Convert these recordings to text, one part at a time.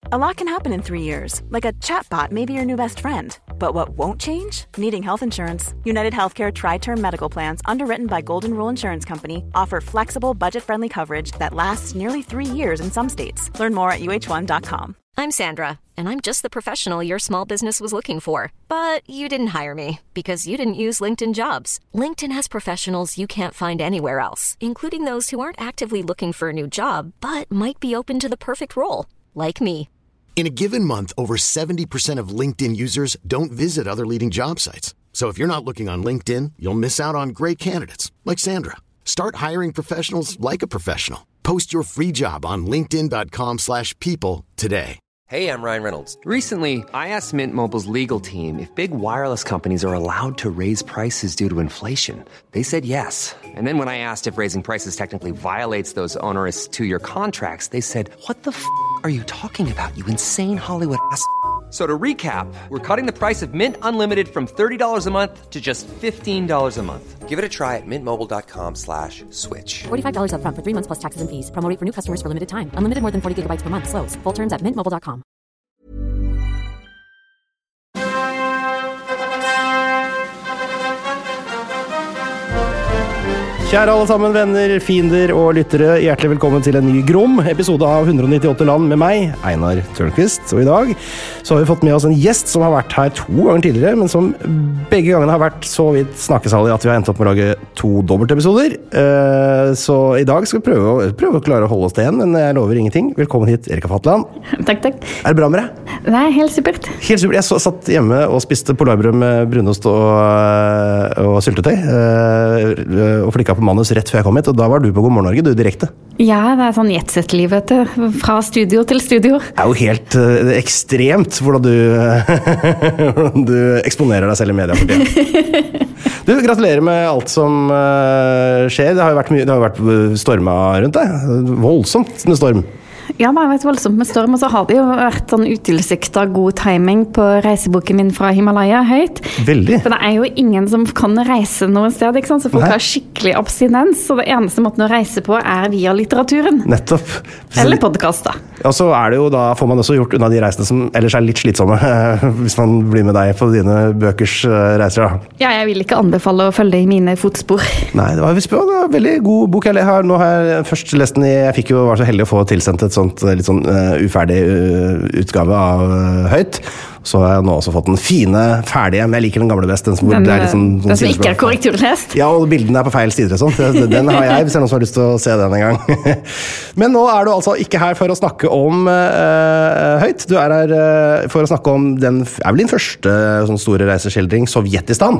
A lot can happen in 3 years, like a chatbot may be your new best friend. But what won't change? Needing health insurance. United Healthcare Tri-Term Medical Plans, underwritten by Golden Rule Insurance Company, offer flexible, budget-friendly coverage that lasts nearly 3 years in some states. Learn more at uh1.com. I'm Sandra, and I'm just the professional your small business was looking for. But you didn't hire me because you didn't use LinkedIn Jobs. LinkedIn has professionals you can't find anywhere else, including those who aren't actively looking for a new job, but might be open to the perfect role, like me. In a given month, over 70% of LinkedIn users don't visit other leading job sites. So if you're not looking on LinkedIn, you'll miss out on great candidates like Sandra. Start hiring professionals like a professional. Post your free job on linkedin.com/people today. Hey, I'm Ryan Reynolds. Recently, I asked Mint Mobile's legal team if big wireless companies are allowed to raise prices due to inflation. They said yes. And then when I asked if raising prices technically violates those onerous 2-year contracts, they said, "What the f*** are you talking about, you insane Hollywood ass?" So to recap, we're cutting the price of Mint Unlimited from $30 a month to just $15 a month. Give it a try at mintmobile.com/switch. $45 up front for 3 months plus taxes and fees. Promo rate for new customers for limited time. Unlimited more than 40 gigabytes per month. Slows full terms at mintmobile.com. Kjære alle sammen, venner, fiender og lyttere, hjertelig velkommen til en ny Grom, episode av 198 land med meg, Einar Tørnquist. Og i dag så har vi fått med oss en gjest som har vært her 2 ganger tidligere, men som begge gangene har vært så vidt snakkesalig at vi har endt opp med å lage 2 dobbeltepisoder. Så i dag skal vi prøve å klare å holde oss til en, men jeg lover ingenting. Velkommen hit, Erika Fatland. Takk. Er det bra med deg? Nei, helt supert. Helt supert. Jeg satt hjemme og spiste polarbrød med brunost og syltetøy, og flikka på manus rett før jeg kom hit, og da var du på God morgen Norge, du direkte. Ja, det er sånn jetset-liv, vet du. Fra studio til studio. Det er jo helt ekstremt hvordan du eksponerer deg selv i media for tiden. Du, gratulerer med alt som skjer. Det har jo vært storma rundt deg. Voldsomt med storm. Ja, det har vært voldsomt med storm, og så har det jo vært sånn utilsiktet god timing på reiseboken min fra Himalaya høyt. Veldig. For det er jo ingen som kan reise noe sted, ikke sant? Så folk har skikkelig abstinens, så det eneste måten å reise på er via litteraturen. Nettopp. Eller podcast da. Og så er det jo da, får man også gjort unna de reisene som ellers er litt slitsomme, hvis man blir med deg på dine bøkers reiser da. Ja, jeg vil ikke anbefale å følge i mine fotspor. Nei, det var en veldig god bok. Nå har jeg først lest den var så heldig å få tilsendt et litt sånn uferdig utgave av Høyt. Så har jeg nå også fått den fine, ferdige, men jeg liker den gamle best. Den som ikke er korrekturlest. Ja, og bildene er på feil sider og sånt. Den har jeg, hvis det er noen som har lyst til å se den en gang. Men nå er du altså ikke her for å snakke om Høyt. Du er her for å snakke om det er vel din første sånn store reiseskildring, Sovjetistan.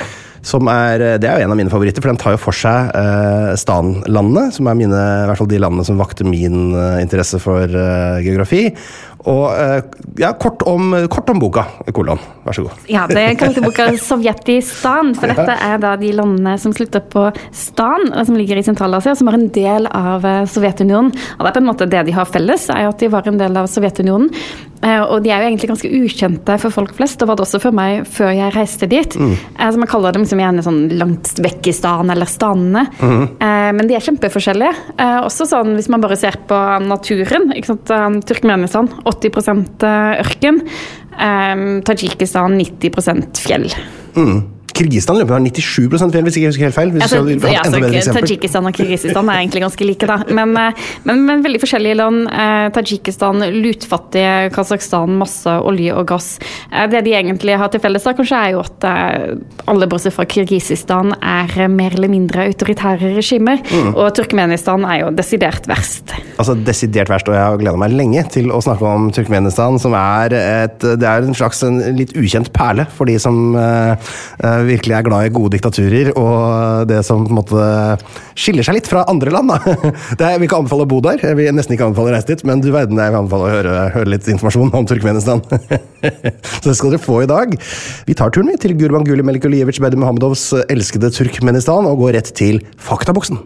Det er jo en av mine favoritter, for den tar jo for seg Stan-landene, som er i hvert fall de landene som vakte min interesse for geografi. Og ja, kort om boka, kolon. Vær så god. Ja, det kalte boka Sovjetistan, for dette er da de landene som slutter på Stan, som ligger i Sentral-Asia, som var en del av Sovjetunionen. Og det er på en måte det de har felles, er jo at de var en del av Sovjetunionen. Og de er jo egentlig ganske ukjente for folk flest, og var det også for meg før jeg reiste dit. Så man kaller dem som gjerne sånn langt vekk i Stan, eller stanene. Men de er kjempeforskjellige. Også sånn, hvis man bare ser på naturen, ikke sant? Turkmenistan, 80% ørken. Tajikistan, 90% fjell. Kirgisistan løper har 97% fjell, hvis ikke jeg husker helt feil. Tajikistan og Kirgisistan er egentlig ganske like da. Men veldig forskjellige land. Tajikistan, lutfattige, Kazakhstan, masse olje og gass. Det de egentlig har til felles da, kanskje er jo at alle bortsett fra Kirgisistan er mer eller mindre autoritære regimer, og Turkmenistan er jo desidert verst. Altså desidert verst, og jeg har gledet meg lenge til å snakke om Turkmenistan, som det er en slags litt ukjent perle for de som virkelig er glad i gode diktaturer, og det som på en måte skiller seg litt fra andre land. Da. Jeg vil ikke anbefale å bo der, jeg vil nesten ikke anbefale å reise dit, men du verden, jeg vil anbefale å høre litt informasjon om Turkmenistan. Så det skal dere få i dag. Vi tar turen til Gurbanguly Melikulievich Berdimuhamedovs elskede Turkmenistan og går rett til faktaboksen.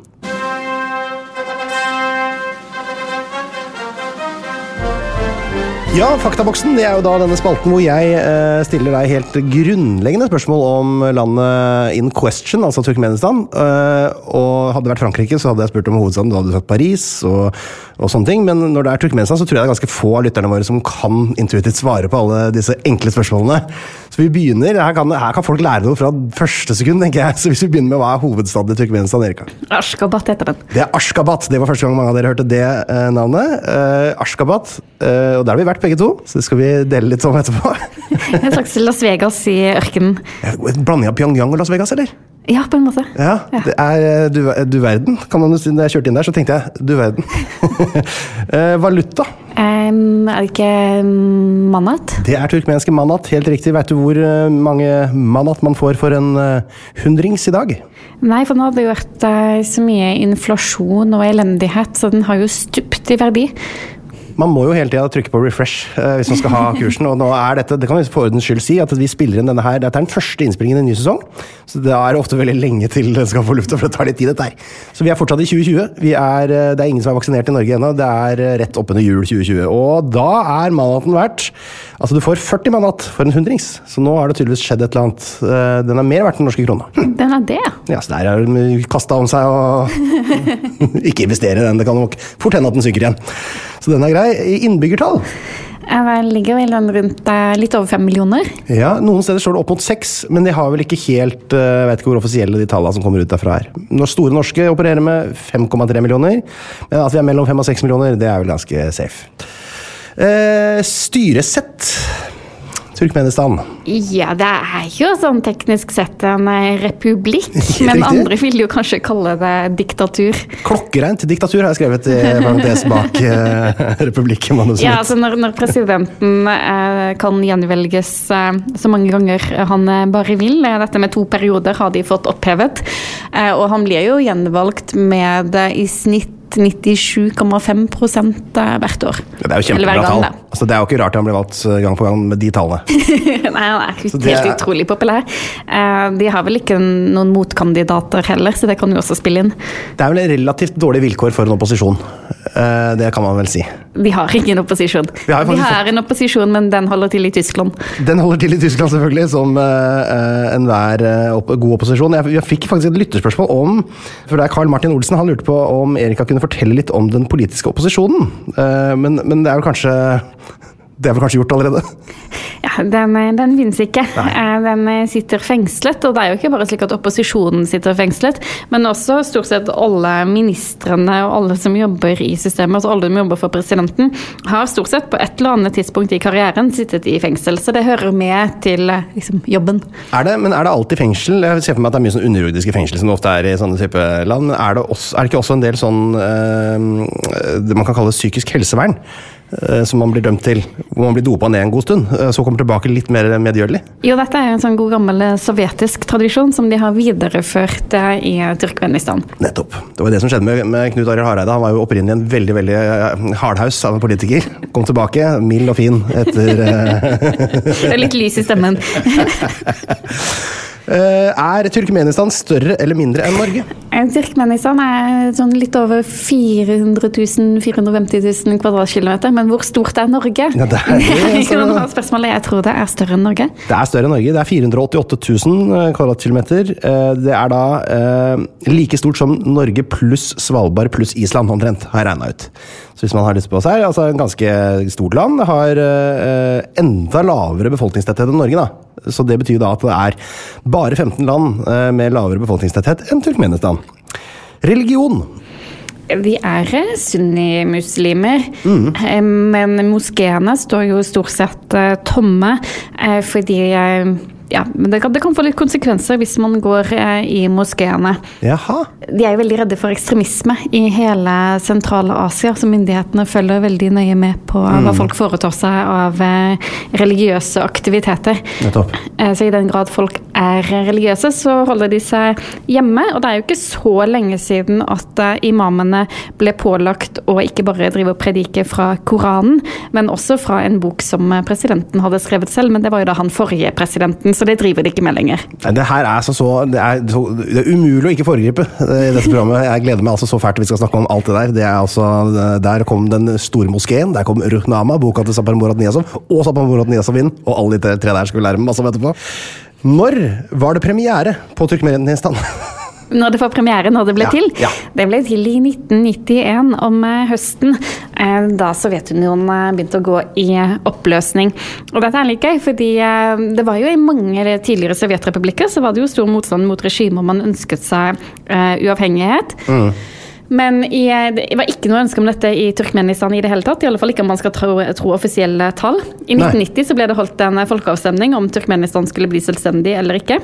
Ja, faktaboksen, det er jo da denne spalten hvor jeg stiller deg helt grunnleggende spørsmål om landet in question, altså Turkmenistan. Og hadde det vært Frankrike, så hadde jeg spurt om hovedstaden, da hadde du sagt Paris, og og sånne ting, men når det Turkmenistan, så tror jeg det ganske få av lytterne våre som kan intuitivt svare på alle disse enkle spørsmålene. Så vi begynner, her kan folk lære noe fra første sekund, tenker jeg. Så hvis vi begynner med hva hovedstaden i Turkmenistan, Erika? Ashgabat heter den. Det Ashgabat, det var første gang mange av dere hørte det navnet. Ashgabat, og der har vi vært begge to, så det skal vi dele litt om etterpå. En slags Las Vegas i ørkenen. En blanding av Pyongyang og Las Vegas, eller? Ja, på en måte. Ja, det du verden, kan man jo si. Da jeg kjørte inn der, så tenkte jeg, du verden. Valuta? Det ikke manat? Det turkmenske manat, helt riktig. Vet du hvor mange manat man får for en hundrings i dag? Nei, for nå har det jo vært så mye inflasjon og elendighet, så den har jo stupt i verdi. Man må jo hele tiden trykke på refresh hvis man skal ha kursen, og nå dette, det kan vi for ordens skyld si, at vi spiller inn denne her, dette den første innspillingen i en ny sesong, så det ofte veldig lenge til det skal få lufta, for det tar litt tid dette her. Så vi fortsatt i 2020, det ingen som vaksinert i Norge ennå, det rett oppunder jul 2020, og da manaten verdt, altså du får 40 manat for en hundrings, så nå har det tydeligvis skjedd et eller annet, den mer verdt den norske krona. Den det? Ja, så der de kastet om seg og ikke investere i den, det kan nok fort hende at den synker igjen. Så den grei. I innbyggertall? Jeg ligger vel rundt litt over 5 millioner. Ja, noen steder står det opp mot 6, men de har vel ikke helt, jeg vet ikke hvor offisielle de tallene som kommer ut derfra her. Når Store Norske opererer med 5,3 millioner, men at vi mellom 5 og 6 millioner, det vel ganske safe. Styresett Turkmenistan. Ja, det jo sånn teknisk sett en republikk, men andre vil jo kanskje kalle det diktatur. Klokkereint diktatur har jeg skrevet i parentes bak republikken. Ja, altså når presidenten kan gjenvelges så mange ganger han bare vil, dette med 2 perioder har de fått opphevet, og han blir jo gjenvalgt med i snitt 97,5% hvert år. Ja, det jo kjempebra tall. Altså, det jo ikke rart han blir valgt gang på gang med de tallene. Nei, han helt utrolig populær. De har vel ikke noen motkandidater heller, så det kan jo også spille inn. Det vel relativt dårlige vilkår for en opposisjon. Det kan man vel si. De har ingen opposisjon. De har en opposisjon, men den holder til i Tyskland. Den holder til i Tyskland, selvfølgelig, som enhver god opposisjon. Jeg fikk faktisk et lytterspørsmål om, for det Karl Martin Olsen, han lurte på om Erika kunne fortelle litt om den politiske opposisjonen. Men det vel kanskje gjort allerede? Ja, den finnes ikke. Den sitter fengslet, og det jo ikke bare slik at opposisjonen sitter fengslet, men også stort sett alle ministrene og alle som jobber i systemet, altså alle som jobber for presidenten, har stort sett på et eller annet tidspunkt i karrieren sittet i fengsel, så det hører med til liksom, jobben. Men det alltid fengsel? Jeg ser for meg at det mye sånn underjordiske fengsel som det ofte i sånne type land, men det ikke også en del sånn det man kan kalle psykisk helsevern? Som man blir dømt til, hvor man blir dopet ned en god stund, så kommer tilbake litt mer medgjørlig? Jo, dette en sånn god gammel sovjetisk tradisjon som de har videreført i Turkmenistan. Nettopp. Det var det som skjedde med Knut Arild Hareide. Han var jo opprinnelig en veldig, veldig hardhaus av en politiker. Kom tilbake, mild og fin etter... Det litt lys i stemmen. Turkmenistan større eller mindre enn Norge? Turkmenistan sånn litt over 400 000-450 000 kvadratkilometer, men hvor stort Norge? Ja, det ikke noe spørsmål. Jeg tror det større enn Norge. Det større enn Norge. Det 488 000 kvadratkilometer. Det da like stort som Norge pluss Svalbard pluss Island, omtrent, har jeg regnet ut. Så hvis man har lyst på seg, altså en ganske stort land, det har enda lavere befolkningstetthet enn Norge, da. Så det betyr da at det bare 15 land med lavere befolkningstetthet enn Turkmenistan. Religion? De sunni-muslimer, men moskéene står jo stort sett tomme, fordi men det kan få litt konsekvenser hvis man går i moskéene. Jaha. De jo veldig redde for ekstremisme i hele sentrale Asia, så myndighetene følger veldig nøye med på hva folk foretar seg av religiøse aktiviteter. Nettopp. Så i den grad folk religiøse, så holder de seg hjemme, og det jo ikke så lenge siden at imamene ble pålagt å ikke bare drive og predike fra Koranen, men også fra en bok som presidenten hadde skrevet selv, men det var jo da han forrige presidenten, så det driver de ikke med lenger. Det her det umulig å ikke foregripe i dette programmet. Jeg gleder meg altså så fælt til vi skal snakke om alt det der. Det altså, der kom den store moskeen, der kom Ruhnama, boka til Sapar Murat Niyazov, og Sapar Murat Niyazov inn, og alle de 3 der skal vi lære med masse om etterpå. Når var det premiere på Turkmenistan? Når det får premiere, når det ble til. Ja. Det ble til i 1991 om høsten, da Sovjetunionen begynte å gå i oppløsning. Og dette litt gøy, fordi det var jo i mange tidligere sovjetrepublikker så var det jo stor motstand mot regimer man ønsket seg uavhengighet. Men det var ikke noe ønske om dette i Turkmenistan i det hele tatt, i alle fall ikke om man skal tro offisielle tall. I 1990 så ble det holdt en folkeavstemning om Turkmenistan skulle bli selvstendig eller ikke.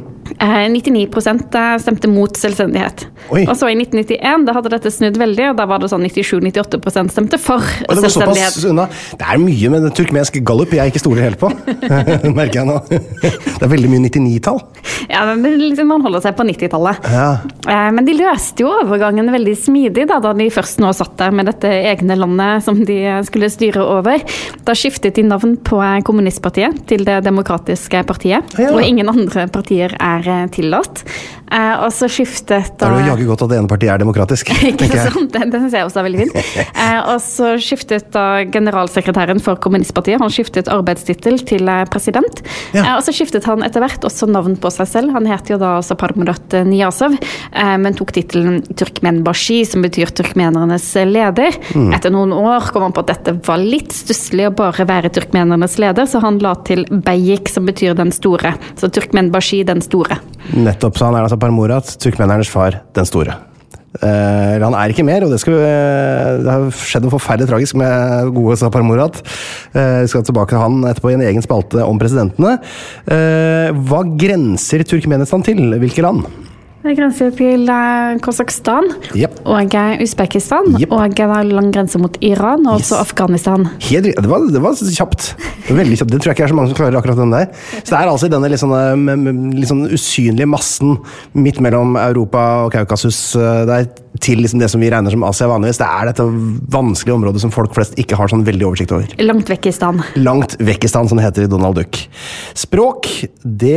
99% stemte mot selvstendighet. Oi. Og så i 1991, da hadde dette snudd veldig, og da var det sånn 97-98% stemte for selvstendighet. Det er mye med den turkmenske gallup jeg ikke stoler helt på, merker jeg nå. Det er veldig mye 99-tall. Ja, men liksom man holder seg på 90-tallet. Ja. Men de løste jo overgangen veldig smidig da de først nå satt der med dette egne landet som de skulle styre over. Da skiftet de navn på kommunistpartiet til det demokratiske partiet, og ingen andre partier tillatt. Og så skiftet da... Det er jo jaggu godt at det ene partiet demokratisk. Ikke sant? Det synes jeg også veldig fint. Og så skiftet da generalsekretæren for kommunistpartiet, han skiftet arbeidstitel til president. Og så skiftet han etter hvert også navn på seg selv. Han heter jo da også Parmurat Niyazov, men tok titelen Turkmenbashi, som betyr turkmenernes leder. Etter noen år kom han på at dette var litt stusslig å bare være turkmenernes leder, så han la til Beyik, som betyr den store. Så Turkmenbashi, den store. Nettopp, så han altså Parmurat, turkmenernes far, den store. Han ikke mer, og det har skjedd noe forferdelig tragisk med gode Parmurat. Vi skal tilbake til han etterpå i en egen spalte om presidentene. Hva grenser Turkmenistan til? Hvilke land? Det grenser til Kazakhstan og Uzbekistan, og det har lang grense mot Iran og også Afghanistan. Det var kjapt. Veldig kjapt. Det tror jeg ikke så mange som klarer akkurat den der. Så det altså i denne litt sånn usynlige massen midt mellom Europa og Kaukasus der, til liksom det som vi regner som Asia vanligvis. Det dette vanskelige området som folk flest ikke har sånn veldig oversikt over. Langt vekkistan. Langt vekkistan, som det heter i Donald Duck. Språk, det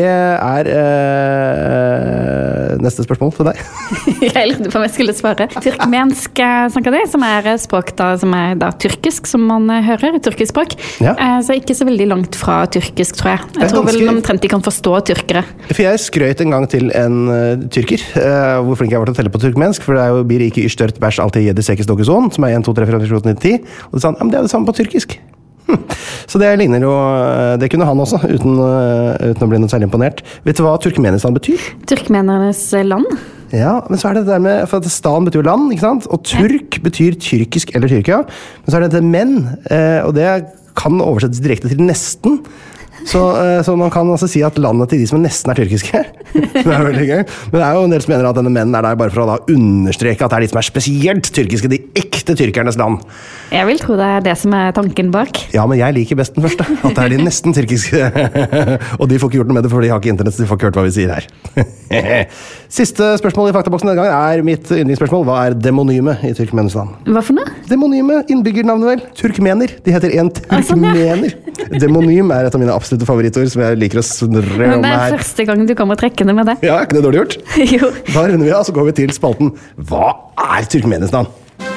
neste spørsmål til deg. Jeg lurte på om jeg skulle svare. Turkmensk, snakker de, som språk da, som da turkisk, som man hører, turkisk språk. Så ikke så veldig langt fra turkisk, tror jeg. Jeg tror vel omtrent de kan forstå tyrkere. For jeg skrøt en gang til en tyrker, hvor flink jeg var til å telle på turkmensk, for det jo blir ikke ystørt bæsj alltid jedi sekes dokuson, som 1, 2, 3, 4, 5, 6, 7, 8, 9, 10. Og det sa han, det det samme på tyrkisk. Så det ligner jo, det kunne han også, uten å bli noe særlig imponert. Vet du hva Turkmenistan betyr? Turkmenernes land. Ja, men så det der med, for at stan betyr land, ikke sant? Og turk betyr tyrkisk eller Tyrkia. Men så det menn, og det kan oversettes direkte til nesten. Så man kan altså si at landet til de som nesten tyrkiske. Det veldig gøy. Men det jo en del som mener at denne menn der bare for å da understreke at det de som spesielt tyrkiske, de ekte tyrkernes land. Jeg vil tro det det som tanken bak. Ja, men jeg liker best den første. At det de nesten tyrkiske. Og de får ikke gjort noe med det, for de har ikke internett, så de får ikke hørt hva vi sier her. Siste spørsmål i faktaboksen denne gangen mitt yndlingsspørsmål. Hva demonyme i Turkmenistan? Hva for noe? Demonyme, innbyggernavnet vel. Turkmener. De heter en turkmener. Demonym et av mine absolutte favorittord som jeg liker å snurre om her. Det første gang du kommer trekkende med det. Ja, ikke det dårlig gjort? Jo. Da runder vi av, så går vi til spalten Hva Turkmenistan?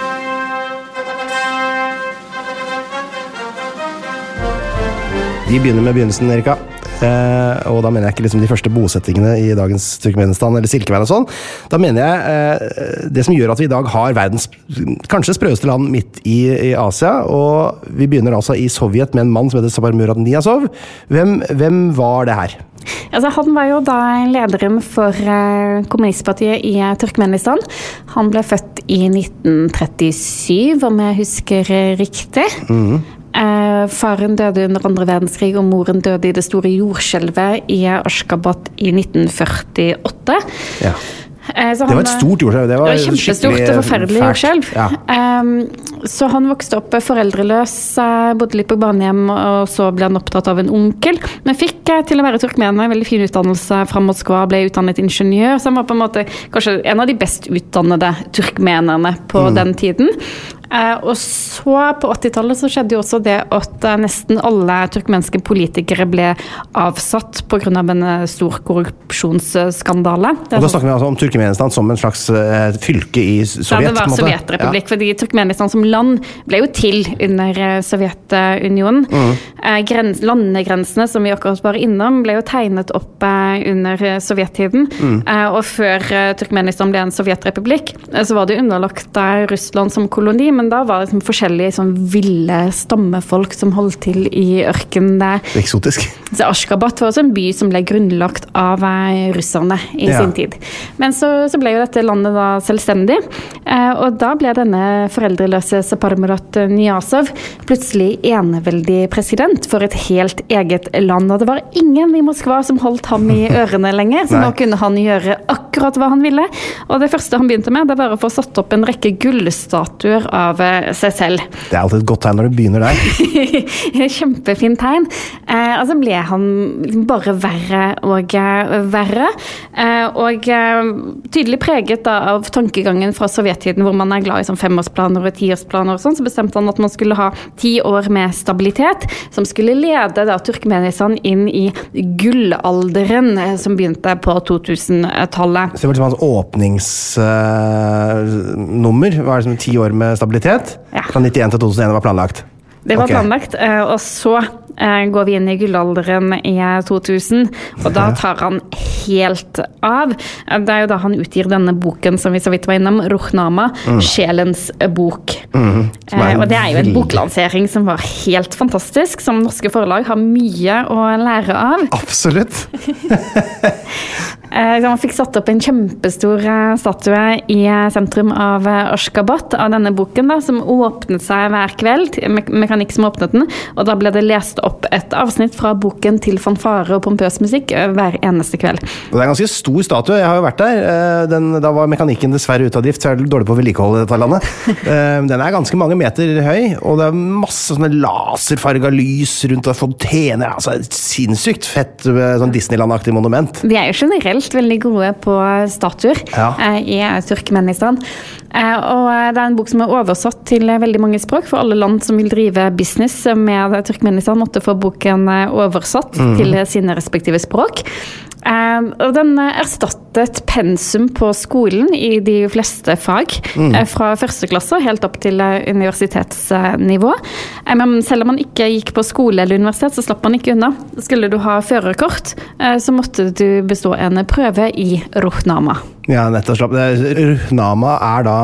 Vi begynner med begynnelsen, Erika. Og da mener jeg ikke liksom de første bosettingene i dagens Turkmenistan eller Silkeveien og sånn. Da mener jeg det som gjør at vi i dag har verdens kanskje sprøeste land midt i Asia, og vi begynner altså i Sovjet med en mann som heter Parmurat Niyazov. Hvem var det her? Altså, han var jo da lederen for kommunistpartiet i Turkmenistan. Han ble født i 1937, om jeg husker riktig. Faren døde under andre verdenskrig, og moren døde i det store jordskjelvet i Ashgabat i 1948. Ja. Det var et stort jordskjelv. Det var kjempestort og forferdelig jordskjelv. Ja. Så han vokste opp foreldreløs, bodde litt på barnehjem, og så ble han opptatt av en onkel. Men fikk til å være turkmener en veldig fin utdannelse fra Moskva, ble utdannet ingeniør, så han var på en måte kanskje en av de best utdannede turkmenerne på den tiden. Og så på 80-tallet så skjedde jo også det at nesten alle turkmenske politikere ble avsatt på grunn av en stor korrupsjonsskandale. Og da snakker vi altså om Turkmenistan som en slags fylke i Sovjet? Ja, det var Sovjetrepublikk, fordi Turkmenistan som land ble jo til under Sovjetunionen. Landegrensene som vi akkurat var innom ble jo tegnet opp under sovjettiden, og før Turkmenistan ble en sovjetrepublikk, så var det underlagt Russland som koloni, men da var det liksom forskjellige sånn ville stammefolk som holdt til i ørkenen der. Eksotisk. Så Ashgabat var også en by som ble grunnlagt av russerne i sin tid. Men så ble jo dette landet da selvstendig, og da ble denne foreldreløse Saparmurat Niyazov plutselig eneveldig president for et helt eget land, og det var ingen i Moskva som holdt ham i ørene lenger, så nå kunne han gjøre akkurat hva han ville, og det første han begynte med, det var å få satt opp en rekke gullstatuer av seg selv. Det er alltid et godt tegn når du begynner der. Kjempefint tegn. Og så ble han bare verre og verre, og tydelig preget da av tankegangen fra sovjettiden, hvor man er glad i sånn 5-årsplaner og 10-årsplaner og sånn, så bestemte han at man skulle ha 10 år med stabilitet, som skulle lede da Turkmenistan inn i gullalderen, som begynte på 2000-tallet. Så det var liksom hans åpningsnummer, var det som 10 år med stabilitet? Ja. Fra 91 til 2001 var planlagt? Det var planlagt, og så går vi inn i gullalderen i 2000, og da tar han helt av. Det er jo da han utgir denne boken som vi så vidt var innom, Ruhnama, Sjelens bok. Og det er jo en boklansering som var helt fantastisk, som norske forlag har mye å lære av. Absolutt! Man fikk satt opp en kjempestor statue i sentrum av Ashgabat av denne boken da, som åpnet seg hver kveld, mekanikk som åpnet den, og da ble det lest opp et avsnitt fra boken til fanfare og pompøs musikk hver eneste kveld. Og det er en ganske stor statue, jeg har jo vært der. Da var mekanikken dessverre ute av drift, så er det dårlig på vedlikehold i dette landet. Den er ganske mange meter høy, og det er masse sånne laserfarga lys rundt og fontener, altså et sinnssykt fett sånn Disneyland-aktig monument. De er jo generelt veldig gode på statuer i Turkmenistan. Og det er en bok som er oversatt til veldig mange språk, for alle land som vil drive business med Turkmenistan måtte få boken oversatt til sine respektive språk. Og den erstattet pensum på skolen i de fleste fag, fra første klasse helt opp til universitetsnivå. Men selv om man ikke gikk på skole eller universitet, så slapp man ikke unna. Skulle du ha førerkort, så måtte du bestå en prøve i Ruhnama. Ja, nettopp. Ruhnama er da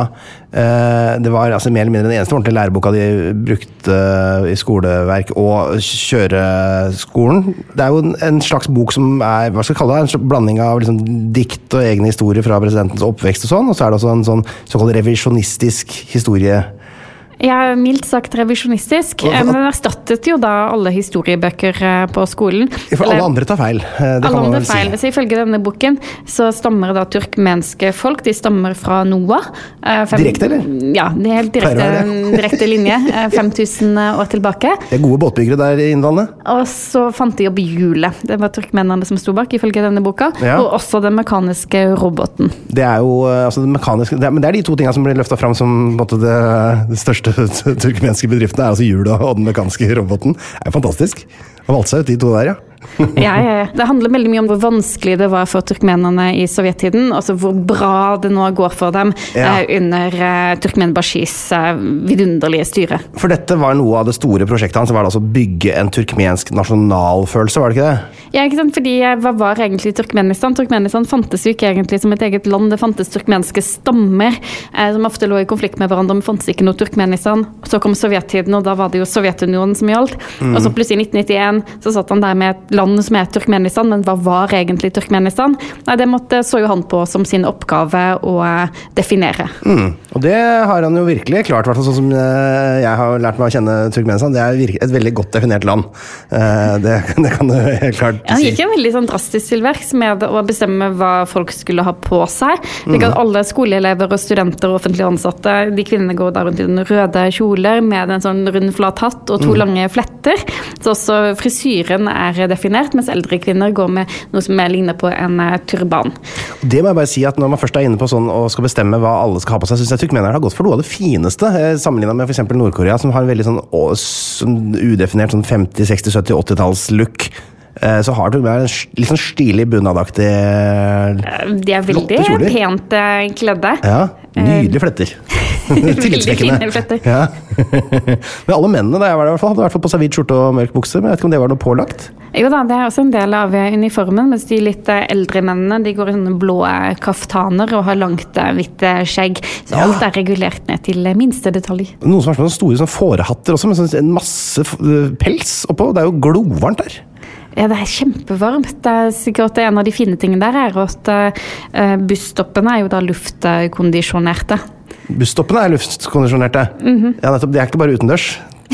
det var altså mer eller mindre den eneste ordentlige læreboka de brukte i skoleverk og kjøreskolen. Det er jo en slags bok som er, hva skal jeg kalle det, en blanding av liksom dikt og egne historier fra presidentens oppvekst og sånn, og så er det også en sånn såkalt revisjonistisk historie. Ja, mildt sagt revisjonistisk, men den erstattet jo da alle historiebøker på skolen. For alle andre tar feil, det kan man vel si. Så ifølge denne boken så stammer da turkmenske folk, de stammer fra Noah. Direkte, eller? Ja, det er helt direkte linje, 5000 år tilbake. Det er gode båtbyggere der i innlandet. Og så fant de opp hjulet. Det var turkmenerne som sto bak, ifølge denne boka, og også den mekaniske roboten. Det er jo, altså det mekaniske, men det er de to tingene som blir løftet frem som det største turkmenske bedriftene, er altså hjulet og den mekaniske roboten. Det er fantastisk. Han valgte seg ut de to der, ja. Ja. Det handler veldig mye om hvor vanskelig det var for turkmenerne i sovjettiden, altså hvor bra det nå går for dem under Turkmenbashis vidunderlige styre. For dette var noe av det store prosjektet hans, så var det altså å bygge en turkmensk nasjonalfølelse, var det ikke det? Ja, ikke sant, fordi hva var egentlig Turkmenistan? Turkmenistan fantes jo ikke egentlig som et eget land, det fantes turkmenske stammer som ofte lå i konflikt med hverandre, men fantes ikke noe Turkmenistan. Så kom sovjettiden, og da var det jo Sovjetunionen som gjaldt. Og så plutselig i 1991 så satt han der med et land som er Turkmenistan, men hva var egentlig Turkmenistan? Nei, det så jo han på som sin oppgave å definere. Og det har han jo virkelig klart, i hvert fall sånn som jeg har lært meg å kjenne Turkmenistan. Det er et veldig godt definert land. Det kan du helt klart si. Han gikk en veldig sånn drastisk til verks med å bestemme hva folk skulle ha på seg. Slik at alle skoleelever og studenter og offentlige ansatte, de kvinnene går der rundt i den røde kjoler med en sånn rund flat hatt og 2 lange fletter. Så også frisyren er definert raffinert, mens eldre kvinner går med noe som ligner på en turban. Det må jeg bare si at når man først inne på sånn og skal bestemme hva alle skal ha på seg, synes jeg turkmenere har gått for noe av det fineste, sammenlignet med for eksempel Nord-Korea, som har en veldig sånn udefinert sånn 50, 60, 70, 80-talls look. Så har du med litt sånn stilig bunnadaktig De er veldig pent kledde. Ja, nydelige fletter. Tillitsvekkende. Fletter. Ja. Men alle mennene da jeg var der, hadde i hvert fall på seg hvit skjorte og mørk bukse, men jeg vet ikke om det var noe pålagt. Jo da, det er også en del av uniformen, mens de litt eldre mennene, de går i sånne blå kaftaner og har langt hvitt skjegg, så alt er regulert ned til minste detalj. Noen som har sånne store sånne fårehatter også, med sånn en masse pels oppå, det er jo glovarmt der. Ja, det er kjempevarmt. Det er sikkert en av de fine tingene der er at busstoppene er jo da luftkondisjonerte. Busstoppene er luftkondisjonerte? Ja, nettopp. De er ikke bare utendørs.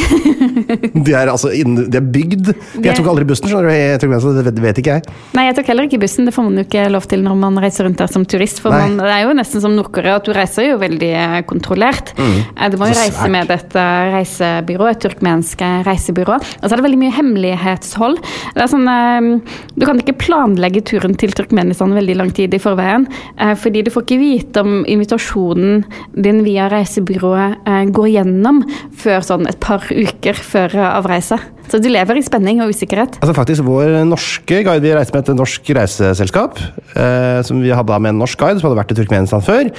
De er altså de er bygd. Jeg tok aldri bussen, skjønner du, det vet ikke jeg. Nei, jeg tok heller ikke bussen, det får man jo ikke lov til når man reiser rundt der som turist, for det er jo nesten som Nord-Korea, at du reiser jo veldig kontrollert. Du må jo reise med et reisebyrå, et turkmensk reisebyrå, og så er det veldig mye hemmelighetshold. Det er sånn, du kan ikke planlegge turen til Turkmenistan veldig lang tid i forveien, fordi du får ikke vite om invitasjonen din via reisebyrået går gjennom før sånn et par uker før avreise. Så du lever i spenning og usikkerhet. Altså faktisk vår norske guide, vi reiste med et norsk reiseselskap, som vi hadde med en norsk guide som hadde vært i Turkmenistan før.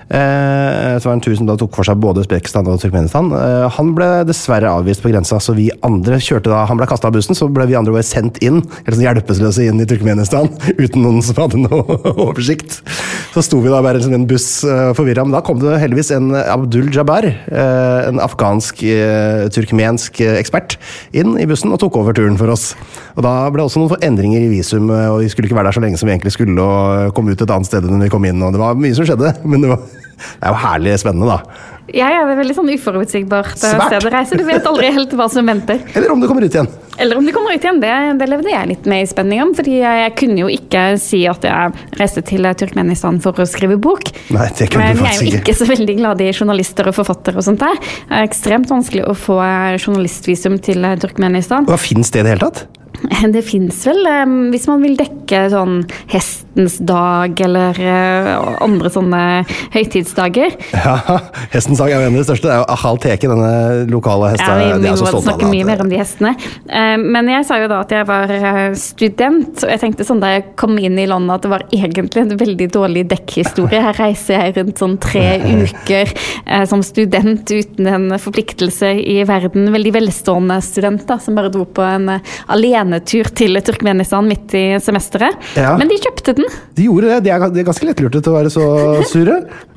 Så var en tur som da tok for seg både Uzbekistan og Turkmenistan. Han ble dessverre avvist på grensa, så vi andre kjørte da, han ble kastet av bussen, så ble vi andre bare sendt inn, helt sånn hjelpeløse inn i Turkmenistan, uten noen som hadde noe oversikt. Så sto vi da bare i en buss forvirret, men da kom det heldigvis en Abdul Jabbar, en afghansk, turkmensk ekspert, inn i bussen og tok over turen for oss. Og da ble det også noen endringer i visum, og vi skulle ikke være der så lenge som vi egentlig skulle, og komme ut et annet sted enn vi kom inn, og det var mye som skjedde, men det er jo herlig spennende da. Ja, det er veldig sånn uforutsigbart sted å reise. Du vet aldri helt hva som venter. Eller om du kommer ut igjen. Det levde jeg litt med i spenning om, fordi jeg kunne jo ikke si at jeg reiste til Turkmenistan for å skrive bok. Nei, det kunne du faktisk ikke. Men jeg er jo ikke så veldig glad i journalister og forfattere og sånt der. Det er ekstremt vanskelig å få journalistvisum til Turkmenistan. Hva finnes det i det hele tatt? Det finnes vel, hvis man vil dekke sånn hestens dag eller andre sånne høytidsdager. Ja, hestens dag er jo en av de største. Det er jo Ahal Teke, denne lokale hesten. Ja, vi må snakke mye mer om de hestene. Men jeg sa jo da at jeg var student, og jeg tenkte sånn da jeg kom inn i landet at det var egentlig en veldig dårlig dekkhistorie. Her reiser jeg rundt sånn 3 uker som student uten en forpliktelse i verden. Veldig velstående student da, som bare dro på en alenetur til Turkmenistan midt i semesteret. Ja. Men de kjøpte den. De gjorde det. De er ganske lettlurte til å være så sure.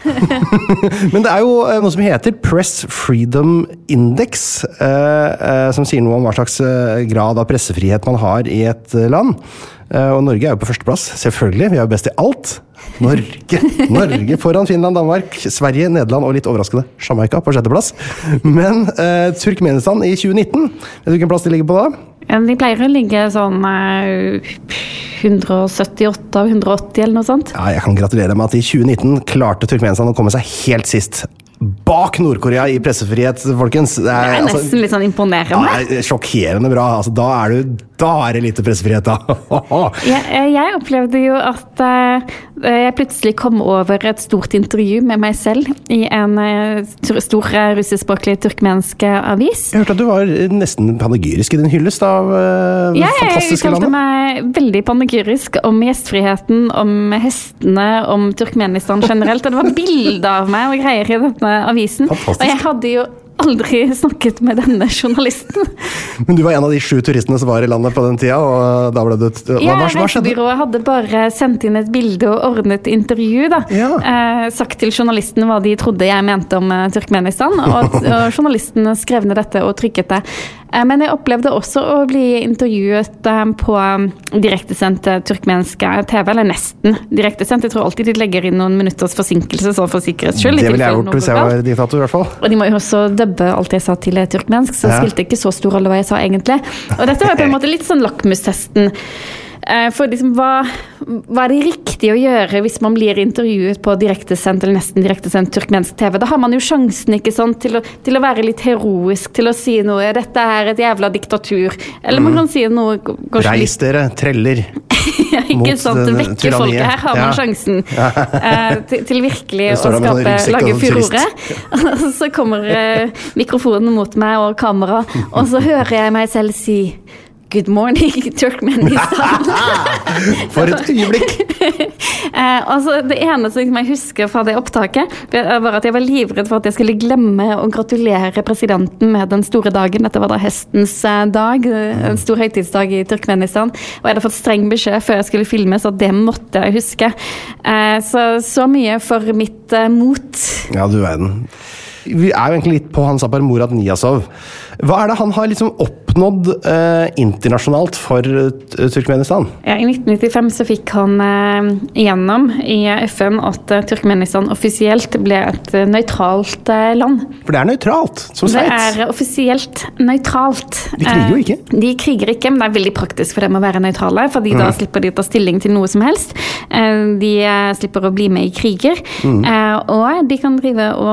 Men det er jo noe som heter Press Freedom Index, som sier noe om hva slags grad av pressefrihet man har i et land. Og Norge er jo på førsteplass, selvfølgelig. Vi er jo best i alt. Norge foran Finland, Danmark, Sverige, Nederland og litt overraskende Jamaica på 6. plass. Men Turkmenistan i 2019, vet du hvilken plass de ligger på da? De pleier å ligge sånn 178 av 180 eller noe sånt. Ja, jeg kan gratulere med at i 2019 klarte Turkmenistan å komme seg helt sist. Bak Nord-Korea i pressefrihet, folkens. Det er nesten litt sånn imponerende. Ja, det er sjokkerende bra. Altså, da er det lite pressefrihet, da. Jeg opplevde jo at jeg plutselig kom over et stort intervju med meg selv i en stor russiskspråklig turkmensk avis. Jeg hørte at du var nesten panegyrisk i din hyllest av fantastiske landet. Jeg uttalte meg veldig panegyrisk om gjestfriheten, om hestene, om Turkmenistan generelt. Og det var bilder av meg og greier i denne avisen. Fantastisk. Og jeg hadde jo aldri snakket med denne journalisten. Men du var en av de 7 turistene som var i landet på den tida, og da ble det... Hva skjedde? Reisebyrået hadde bare sendt inn et bilde og ordnet intervju, da. Ja. Sagt til journalisten hva de trodde jeg mente om Turkmenistan, og journalisten skrev ned dette og trykket det. Men jeg opplevde også å bli intervjuet på direktesendt turkmensk TV, eller nesten direktesendt. Jeg tror alltid de legger inn noen minutters forsinkelse, sånn for sikkerhets skyld. Det ville jeg gjort hvis jeg var diktator, i hvert fall. Og de må jo også dubbe alt jeg sa til turkmensk, så det spilte ikke så stor rolle hva jeg sa egentlig. Og dette var på en måte litt sånn lakmustesten. For liksom, hva er det riktig å gjøre hvis man blir intervjuet på direktesendt eller nesten direktesendt turkmensk TV? Da har man jo sjansen, ikke sant, til å være litt heroisk, til å si noe, dette er et jævla diktatur. Eller man kan si noe... Reis dere, treller. Ikke sant, vekke folket. Her har man sjansen til virkelig å lage furore. Så kommer mikrofonen mot meg og kamera, og så hører jeg meg selv si Good morning, Turkmenistan. For et øyeblikk. Altså, det eneste som jeg husker fra det opptaket, var at jeg var livredd for at jeg skulle glemme å gratulere presidenten med den store dagen. Dette var da hestens dag, en stor høytidsdag i Turkmenistan. Og jeg hadde fått streng beskjed før jeg skulle filme, så det måtte jeg huske. Så mye for mitt mot. Ja, du er den. Vi er jo egentlig litt på Hans Apar Murad Niyazov. Hva er det han har liksom oppnådd internasjonalt for Turkmenistan? Ja, I 1995 så fikk han igjennom i FN at Turkmenistan offisielt ble et nøytralt land. For det er nøytralt, som Sveits. Det er offisielt nøytralt. De kriger jo ikke. De kriger ikke, men det er veldig praktisk for dem å være nøytrale, fordi da slipper de å ta stilling til noe som helst. De slipper å bli med i kriger, og de kan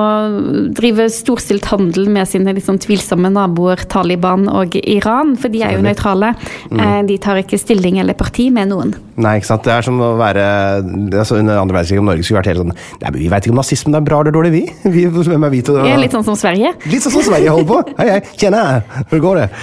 drive storstilt handel med sine liksom tvilsomme naboer Taliban og Iran, for de er jo nøytrale. De tar ikke stilling eller parti med noen. Nei, ikke sant? Det er som å være under andre verdenskrig om Norge skulle vært helt sånn vi vet ikke om nazismen er bra eller dårlig, hvem er vi til å... Ja, litt sånn som Sverige. Litt sånn som Sverige holder på. Hei, kjenner jeg. Hvor går det?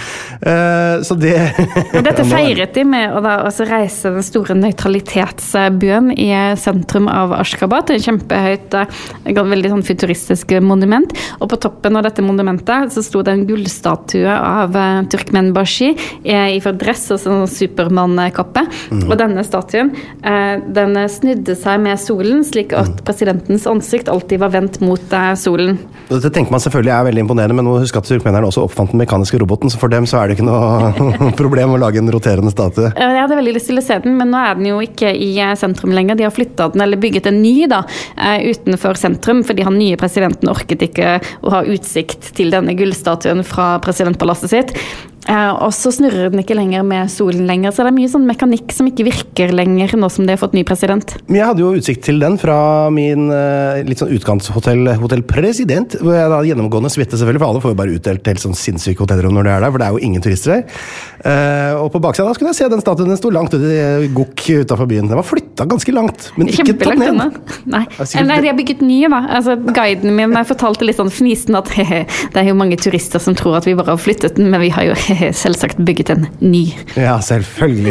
Så det... Dette feiret de med å da også reise den store nøytralitetsbyen i sentrum av Ashgabat. Et kjempehøyt, veldig sånn futuristisk monument. Og på toppen av dette monumentet så sto det en gullstatue av Turkmenbashi i for dress og sånn Superman-kappe. Og denne statuen, den snudde seg med solen, slik at presidentens ansikt alltid var vendt mot solen. Dette tenker man selvfølgelig er veldig imponerende, men må huske at turkmenerne også oppfant den mekaniske roboten, så for dem så er det ikke noe problem å lage en roterende statue. Jeg hadde veldig lyst til å se den, men nå er den jo ikke i sentrum lenger. De har flyttet den, eller bygget en ny da, utenfor sentrum, fordi han nye presidenten orket ikke å ha utsikt til denne gullstatuen fra presidentpalasset sitt. Og så snurrer den ikke lenger med solen lenger, så det er mye sånn mekanikk som ikke virker lenger nå som det har fått ny president. Men jeg hadde jo utsikt til den fra min litt sånn utkantshotell President, hvor jeg da gjennomgående svette selvfølgelig, for alle får jo bare utdelt helt sånn sinnssyke hotellrom når det er der, for det er jo ingen turister der. Og på baksiden da skulle jeg se den statuen, den stod langt ut i Gok utenfor byen. Den var flyttet ganske langt, men ikke tatt ned. Nei, de har bygget nye da. Altså, guiden min fortalte litt sånn fnisen at det er jo mange turister som tror at vi bare har flyttet den, men vi har jo selvsagt bygget en ny. Ja, selvfølgelig.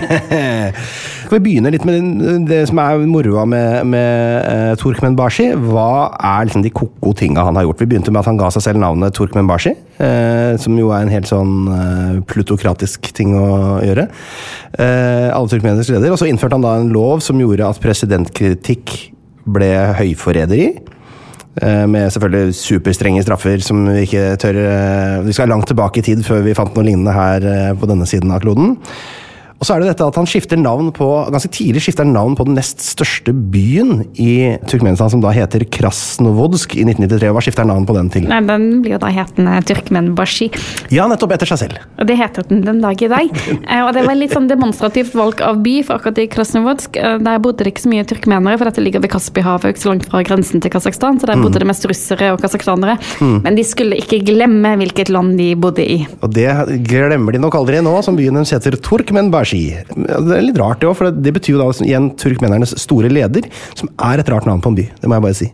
Skal vi begynne litt med det som er moroa med Turkmenbashi? Hva er liksom de koko tinga han har gjort? Vi begynte med at han ga seg selv navnet Turkmenbashi, som jo er en helt sånn plutokratisk ting å gjøre. Alle turkmeners leder. Og så innførte han da en lov som gjorde at presidentkritikk ble høyforræderi. Med selvfølgelig superstrenge straffer som vi ikke tør. Vi skal langt tilbake i tid før vi fant noe lignende her på denne siden av kloden. Og så er det dette at han ganske tidlig skifter navn på den nest største byen i Turkmenistan, som da heter Krasnovodsk i 1993. Hva skifter navn på den til? Nei, den blir jo da hetende Turkmenbashi. Ja, nettopp etter seg selv. Og det heter den dag i dag. Og det var litt sånn demonstrativt valg av by, for akkurat i Krasnovodsk, der bodde det ikke så mye turkmenere, for dette ligger ved Kaspihavet, ikke så langt fra grensen til Kazakhstan, så der bodde det mest russere og kazakhstanere. Men de skulle ikke glemme hvilket land de bodde i. Og det glemmer de nok aldri nå, som byen deres heter Turkmenbashi. Det er litt rart det også, for det betyr jo da igjen turkmenernes store leder, som er et rart navn på en by, det må jeg bare si.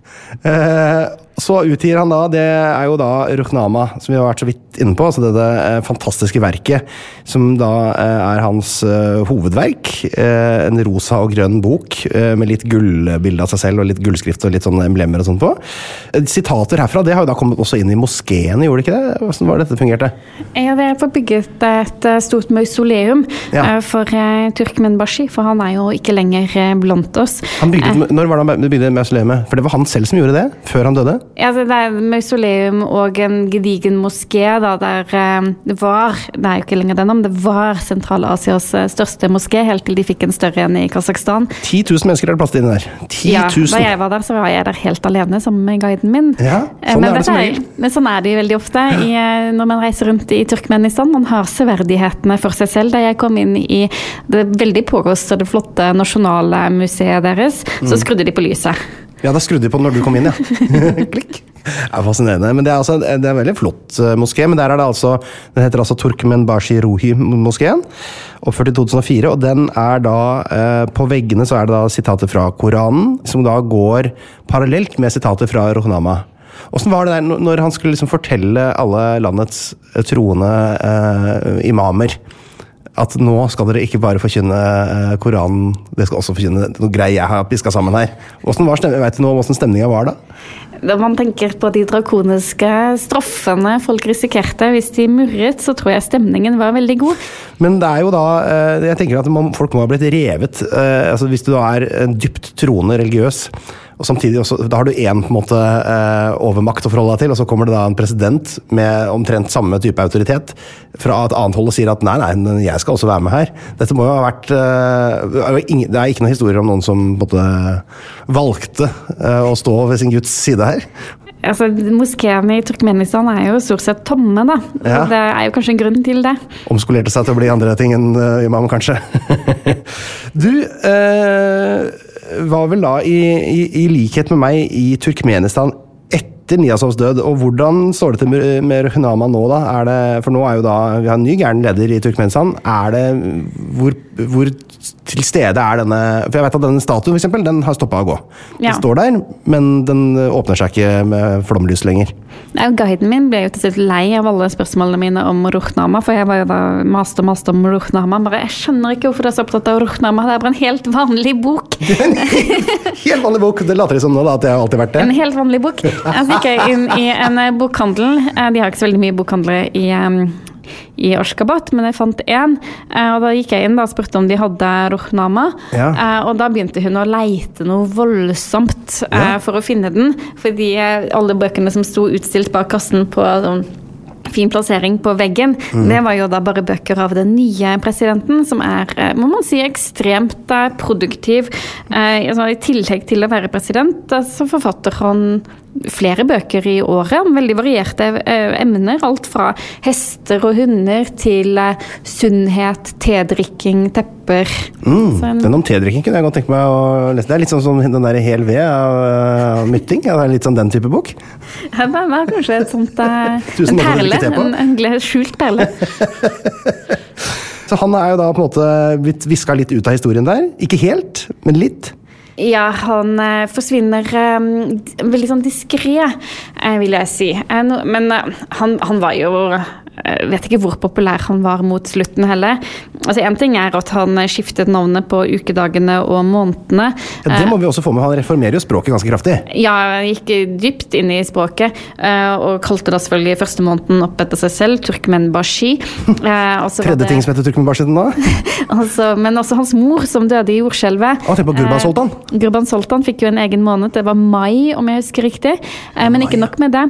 Så utgir han da, det er jo da Rukhnama, som vi har vært så vidt inne på, altså det fantastiske verket, som da er hans hovedverk, en rosa og grønn bok, med litt gullbilde av seg selv, og litt gullskrift og litt sånne emblemer og sånt på. Sitater herfra, det har jo da kommet også inn i moskéene, gjorde det ikke det? Hvordan var dette fungerte? Ja, det er bygget et stort mausoleum for Turkmenbashi, for han er jo ikke lenger blant oss. Når var det han bygde mausoleumet? For det var han selv som gjorde det, før han døde? Ja, det er et mausoleum og en gedigen moské da, der det er jo ikke lenger den om, det var Sentral-Asias største moské, helt til de fikk en større enn i Kazakhstan. 10 000 mennesker er det plass til der. 10 000! Ja, da jeg var der, så var jeg der helt alene sammen med guiden min. Ja, sånn er det som regel. Men sånn er det veldig ofte når man reiser rundt i Turkmenistan. Man har severdighetene for seg selv. Da jeg kom inn i i det veldig påkostede, flotte nasjonale museet deres, så skrudde de på lyset. Ja, da skrudde de på når du kom inn, ja. Klikk. Det er fascinerende, men det er en veldig flott moské, men der er det altså, den heter altså Turkmenbashi Ruhi-moskeen, oppført i 2004, og den er da, på veggene så er det da sitater fra Koranen, som da går parallelt med sitater fra Rohnama. Hvordan var det der når han skulle liksom fortelle alle landets troende imamer at nå skal dere ikke bare forkynne Koranen, dere skal også forkynne noe greier jeg har pisket sammen her. Vet du nå hvordan stemningen var da? Da man tenker på de drakoniske straffene folk risikerte hvis de murret, så tror jeg stemningen var veldig god. Men det er jo da, jeg tenker at folk må ha blitt revet, altså hvis du da er dypt troende religiøs, og samtidig også, da har du en på en måte overmakt å forholde deg til, og så kommer det da en president med omtrent samme type autoritet fra et annet hold og sier at nei, jeg skal også være med her. Dette må jo ha vært, det er ikke noen historier om noen som på en måte valgte å stå ved sin Guds side her. Altså, moskéene i Turkmenistan er jo stort sett tomme da. Ja. Det er jo kanskje en grunn til det. Omskolerte seg til å bli andre ting enn imam, kanskje. Du, var vel da i likhet med meg i Turkmenistan etter Niyazovs død, og hvordan står det til med Rohnama nå da? For nå er jo da, vi har en ny gæren leder i Turkmenistan, hvor til stede er denne, for jeg vet at denne statuen for eksempel, den har stoppet å gå. Den står der, men den åpner seg ikke med flomlys lenger. Guiden min ble jo til slutt lei av alle spørsmålene mine om Rohnama, for jeg var jo da master om Rohnama, bare jeg skjønner ikke hvorfor du er så opptatt av Rohnama, det er bare en helt vanlig bok. Helt vanlig bok, det later de som nå da, at jeg har alltid vært det. En helt vanlig bok. Jeg gikk inn i en bokhandel, de har ikke så veldig mye bokhandlere i Ashgabat, men jeg fant en, og da gikk jeg inn og spurte om de hadde Rohnama, og da begynte hun å leite noe voldsomt for å finne den, fordi alle bøkene som sto utstilt bak kassen på fin plassering på veggen, det var jo da bare bøker av den nye presidenten, som må man si, ekstremt produktiv. I tillegg til å være president, så forfatter han flere bøker i året, veldig varierte emner, alt fra hester og hunder til sunnhet, tedrikking, tepper. Den om tedrikking kunne jeg godt tenke meg å lese. Det er litt sånn som den der Hel ved av Mytting, det er litt sånn den type bok. Ja, det er kanskje et sånt, en perle, en skjult perle. Så han er jo da på en måte blitt visket litt ut av historien der, ikke helt, men litt. Ja, han forsvinner veldig sånn diskret, vil jeg si. Men han var jo, jeg vet ikke hvor populær han var mot slutten heller. Altså, en ting er at han skiftet navnet på ukedagene og månedene. Ja, det må vi også få med, han reformerer jo språket ganske kraftig. Ja, han gikk dypt inn i språket, og kalte da selvfølgelig første måneden opp etter seg selv, Turkmenbashi. Tredje ting som heter Turkmenbashi da? Men også hans mor som døde i jordskjelvet. Tenk på Gurban Sultan. Gurban Sultan fikk jo en egen måned, det var mai, om jeg husker riktig. Men ikke nok med det.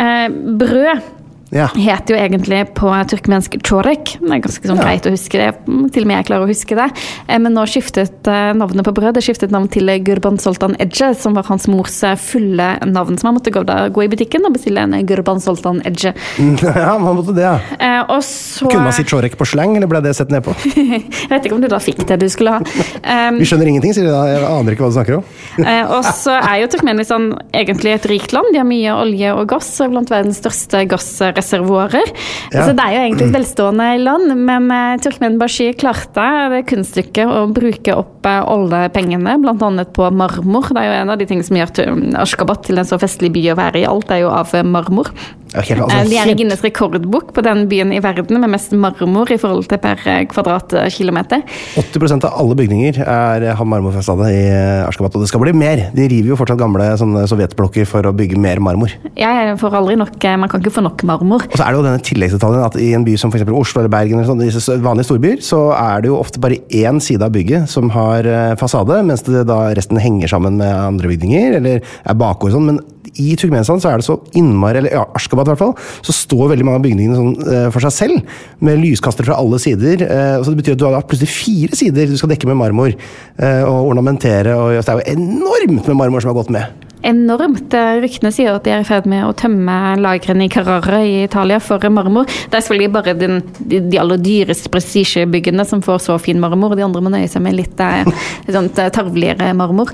Brød heter jo egentlig på turkmensk chorek. Det er ganske sånn greit å huske det. Til og med jeg klarer å huske det. Men nå skiftet navnet på brød. Det skiftet navn til Gurban Sultan Edge, som var hans mors fulle navn. Så man måtte gå i butikken og bestille en Gurban Sultan Edge. Ja, man måtte det, ja. Kunne man si chorek på slang, eller ble det sett ned på? Jeg vet ikke om du da fikk det du skulle ha. Vi skjønner ingenting, sier de da. Jeg aner ikke hva du snakker om. Og så er jo Turkmenistan egentlig et rikt land. De har mye olje og gass, og blant verdens største gassreservoarer. Så det er jo egentlig et velstående land, men Turkmenbashi klarte det kunststykket å bruke opp alle pengene, blant annet på marmor. Det er jo en av de tingene som gjør Ashgabat til en så festlig by å være i. Alt er jo av marmor. De er i Guinness rekordbok på den byen i verden med mest marmor i forhold til per kvadratkilometer. 80% av alle bygninger har marmorfasade i Ashgabat, og det skal bli mer. De river jo fortsatt gamle sovjetblokker for å bygge mer marmor. Jeg får aldri nok, man kan ikke få nok marmor. Og så er det jo denne tilleggsdetaljen at i en by som for eksempel Oslo eller Bergen eller disse vanlige storbyer, så er det jo ofte bare én side av bygget som har fasade, mens det da resten henger sammen med andre bygninger, eller er bakgård og sånn, men i Turkmenistan så er det så innmari, eller Ashgabat i hvert fall, så står veldig mange av bygningene sånn for seg selv, med lyskaster fra alle sider, så det betyr at du har plutselig 4 sider du skal dekke med marmor, og ornamentere, og det er jo enormt med marmor som har gått med. enormt. Ryktene sier at de I ferd med å tømme lagrene I Carrara I Italia for marmor. Det selvfølgelig bare de aller dyreste prestisjebyggene som får så fin marmor, de andre må nøye seg med litt sånt tarvligere marmor.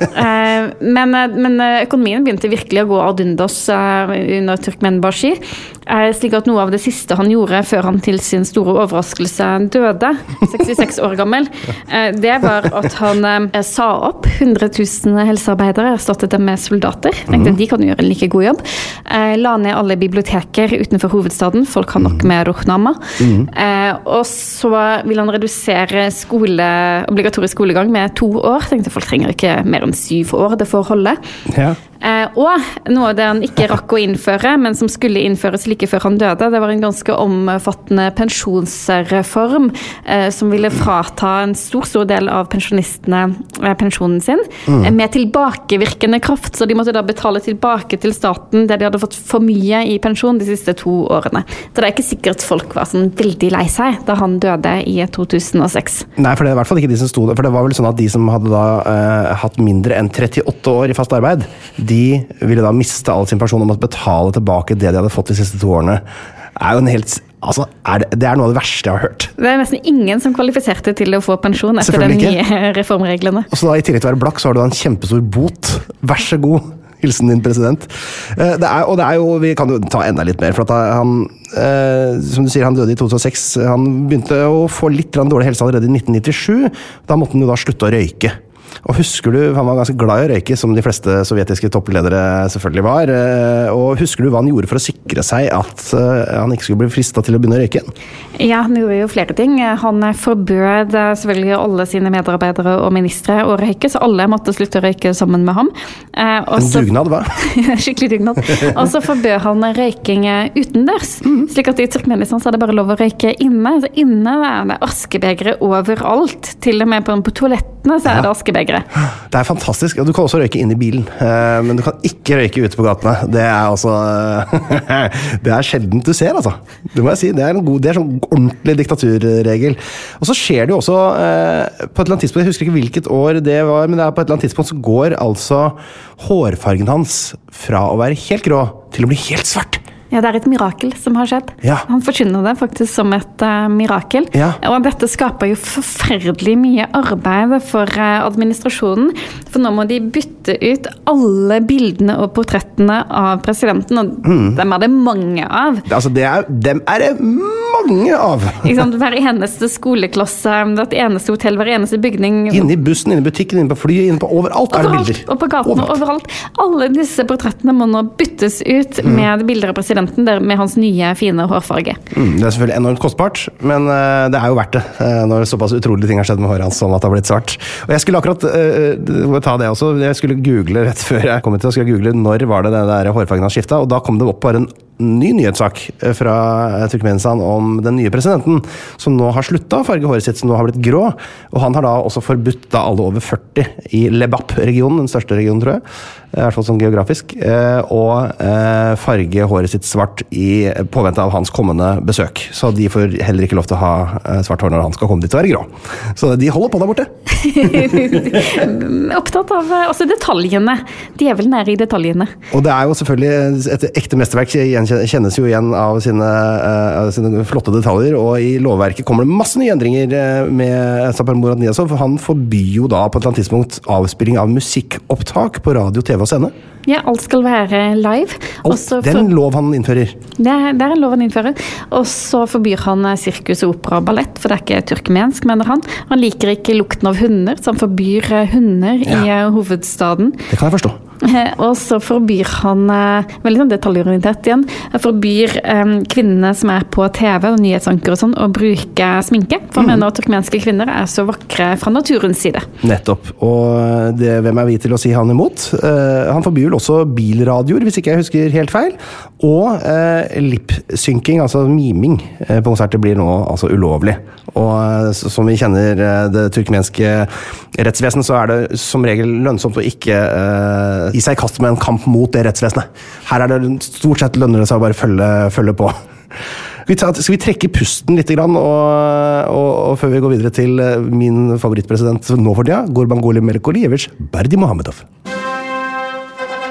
Men økonomien begynte virkelig å gå ad undas under Turkmenbashi, slik at noe av det siste han gjorde før han til sin store overraskelse døde, 66 år gammel, det var at han sa opp 100 000 helsearbeidere, erstattet dem med soldater. Tenkte de kan gjøre en like god jobb. La ned alle biblioteker utenfor hovedstaden, folk har nok med Rohnama. Og så vil han redusere obligatorisk skolegang med 2 år. Tenkte folk trenger ikke mer enn 7 år, det får holde. Ja. Og noe av det han ikke rakk å innføre, men som skulle innføres like før han døde, det var en ganske omfattende pensjonsreform som ville frata en stor del av pensjonistene pensjonen sin, med tilbakevirkende kraft, så de måtte da betale tilbake til staten det de hadde fått for mye I pensjon de siste 2 årene. Så det ikke sikkert folk var sånn veldig lei seg da han døde I 2006. Nei, for det I hvert fall ikke de som stod der, for det var vel sånn at de som hadde da hatt mindre enn 38 år I fast arbeid, de ville da miste all sin pensjon og måtte betale tilbake det de hadde fått de siste 2 årene. Jo en helt... Altså, det noe av det verste jeg har hørt. Det nesten ingen som kvalifiserte til å få pensjon etter de nye reformreglene. Og så da, I tillegg til å være blakk, så har du da en kjempestor bot. Vær så god, hilsen din president. Og det jo, vi kan jo ta enda litt mer, for at han, som du sier, han døde I 2006. Han begynte å få litt dårlig helse allerede I 1997. Da måtte han jo da slutte å røyke. Og husker du, han var ganske glad I å røyke, som de fleste sovjetiske toppledere selvfølgelig var, og husker du hva han gjorde for å sikre seg at han ikke skulle bli fristet til å begynne å røyke igjen? Ja, han gjorde jo flere ting. Han forbød selvfølgelig alle sine medarbeidere og ministre å røyke, så alle måtte slutte å røyke sammen med ham. En dugnad, hva? Skikkelig dugnad. Og så forbød han røyking utendørs, slik at I Turkmenistan så det bare lov å røyke inne. Så inne det askebegre overalt, til og med på toalettene så det askebegre. Det fantastisk. Du kan også røyke inn I bilen, men du kan ikke røyke ute på gatene. Det altså det sjeldent du ser, altså. Det må jeg si. Det det sånn ordentlig diktaturregel. Og så skjer det jo også på et eller annet tidspunkt, jeg husker ikke hvilket år det var, men det på et eller annet tidspunkt så går altså hårfargen hans fra å være helt grå til å bli helt svart. Ja, det et mirakel som har skjedd. Ja. Han forkynner det faktisk som et mirakel. Ja. Og dette skaper jo forferdelig mye arbeid for administrasjonen. For nå må de bytte ut alle bildene og portrettene av presidenten, og dem det mange av. Altså, dem det mange av! Ikke sant? Hver eneste skoleklasse, hvert eneste hotell, hver eneste bygning. Inne I bussen, inne I butikken, inne på flyet, inne på overalt det bilder. Og på gaten, overalt. Alle disse portrettene må nå byttes ut med bilder av presidenten. Der med hans nye, fine hårfarge. Det selvfølgelig enormt kostbart, men det jo verdt det, når såpass utrolige ting har skjedd med håret hans, som at det har blitt svart. Og jeg skulle akkurat ta det også, jeg skulle google rett før jeg kom hit, og skulle google når var det der hårfargen har skiftet, og da kom det opp bare en ny nyhetssak fra Turkmenistan om den nye presidenten, som nå har sluttet å farge håret sitt, som nå har blitt grå, og han har da også forbudt da alle over 40 I Lebap-regionen, den største regionen, tror jeg, I hvert fall sånn geografisk, og farge håret sitt svart I påvente av hans kommende besøk. Så de får heller ikke lov til å ha svart hår når han skal komme dit og være grå. Så de holder på der borte. Opptatt av også detaljene. De vel nære I detaljene. Og det jo selvfølgelig et ekte mesterverk kjennes jo igjen av sine flotte detaljer, og I lovverket kommer det masse nye endringer med Sapar Murad Niyazov, for han forbyr jo da på et eller annet tidspunkt avspilling av musikkopptak på radio, TV og scene. Ja, alt skal være live. Det en lov han innfører. Det en lov han innfører. Og så forbyr han sirkus, opera og ballett, for det ikke turkmensk, mener han. Han liker ikke lukten av hunder, så han forbyr hunder I hovedstaden. Det kan jeg forstå. Og så forbyr han, veldig sånn detaljorientert igjen, forbyr kvinnene som på TV og nyhetsanker og sånn, å bruke sminke. For han mener at turkmenske kvinner så vakre fra naturens side. Nettopp. Og hvem vi til å si han imot? Han forbyr også bilradioer, hvis ikke jeg husker helt feil. Og lip-synking, altså miming på konserter blir nå altså ulovlig. Og som vi kjenner det turkmenske rettsvesen, så det som regel lønnsomt å ikke I seg kast med en kamp mot det rettsvesenet. Her det stort sett lønner det seg å bare følge på. Skal vi trekke pusten litt grann, og før vi går videre til min favorittpresident nå for tida, Gurbanguly Berdimuhamedov.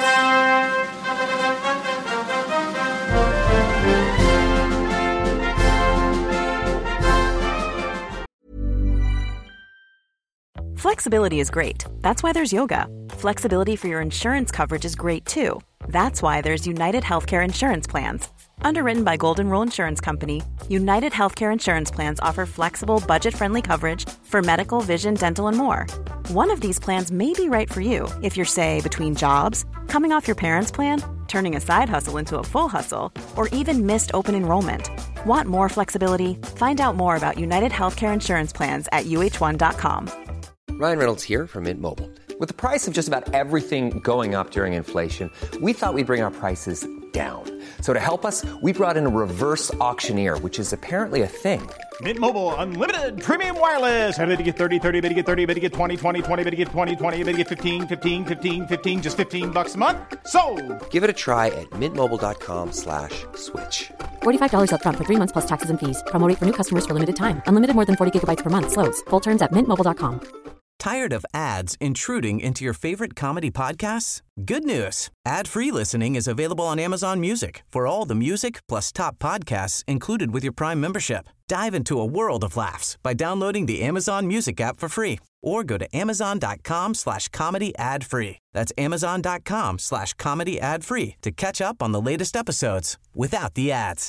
Flexibility is great. That's why there's yoga. Flexibility for your insurance coverage is great too. That's why there's United Healthcare Insurance Plans. Underwritten by Golden Rule Insurance Company, United Healthcare Insurance Plans offer flexible, budget-friendly coverage for medical, vision, dental, and more. One of these plans may be right for you if you're, say, between jobs, coming off your parents' plan, turning a side hustle into a full hustle, or even missed open enrollment. Want more flexibility? Find out more about United Healthcare Insurance Plans at uh1.com. Ryan Reynolds here from Mint Mobile. With the price of just about everything going up during inflation, we thought we'd bring our prices down. So to help us, we brought in a reverse auctioneer, which is apparently a thing. Mint Mobile Unlimited Premium Wireless. How to get 30, 30, bit to get 30, bit to get 20, 20, 20, bit to get 20, 20, bit to get 15, 15, 15, 15, just $15 a month? Sold! Give it a try at mintmobile.com/switch. $45 up front for 3 months plus taxes and fees. Promo rate for new customers for limited time. Unlimited more than 40 gigabytes per month. Slows full terms at mintmobile.com. Tired of ads intruding into your favorite comedy podcasts? Good news. Ad-free listening is available on Amazon Music for all the music plus top podcasts included with your Prime membership. Dive into a world of laughs by downloading the Amazon Music app for free or go to amazon.com/comedy ad-free. That's amazon.com/comedy ad-free to catch up on the latest episodes without the ads.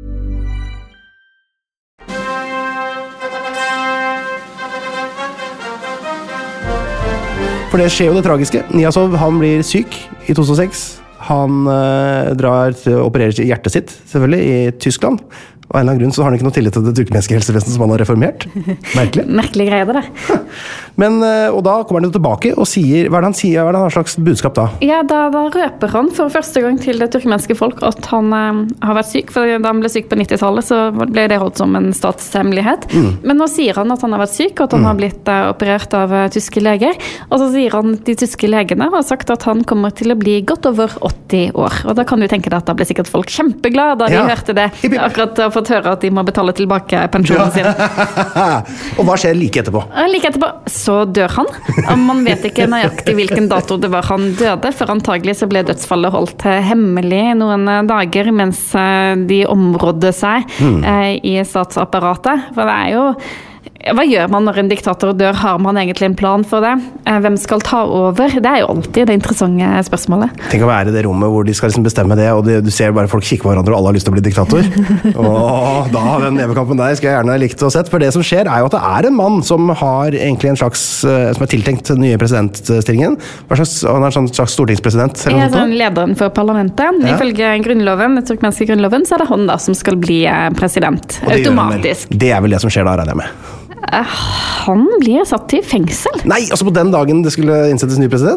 For det skjer jo det tragiske. Niyazov, han blir syk i 2006. Han drar til å operere hjertet sitt, selvfølgelig, i Tyskland. Og av en eller annen grunn så har han ikke noe tillit til det turkmenske helsevesenet som han har reformert. Merkelig. Merkelig greie det. Men, og da kommer han jo tilbake og sier, hva er det han sier, hva er det han slags budskap da? Ja, da røper han for første gang til det turkmenske folk at han har vært syk, for da han ble syk på 90-tallet så ble det holdt som en statshemmelighet. Men nå sier han at han har vært syk, og at han har blitt operert av tyske leger, og så sier han at de tyske legene har sagt at han kommer til å bli godt over 80 år. Og da kan du tenke deg at da ble sikkert folk kjempeglade da de hørte det, akkurat da fått høre at de må betale tilbake pensjonen sin. Og hva skjer like etterpå? Like etterpå så dør han. Man vet ikke nøyaktig hvilken dato det var han døde, for antagelig så ble dødsfallet holdt hemmelig noen dager mens de områdde seg i statsapparatet. For det jo hva gjør man når en diktator dør? Har man egentlig en plan for det? Hvem skal ta over? Det jo alltid det interessante spørsmålet. Tenk å være i det rommet hvor de skal liksom bestemme det, og du ser bare folk kikke på hverandre, og alle har lyst til å bli diktator. Og da, den nevekampen der skal jeg gjerne likt å sett. For det som skjer jo at det en mann som har egentlig en slags, som tiltenkt den nye presidentstillingen. Han en slags stortingspresident. Sånn lederen for parlamentet. Ifølge grunnloven, den turkmenske grunnloven, så det han da som skal bli president. Automatisk. Det vel det som skjer da, regner jeg med. Han blir satt i fengsel. Nei, altså på den dagen det skulle innsettes ny president?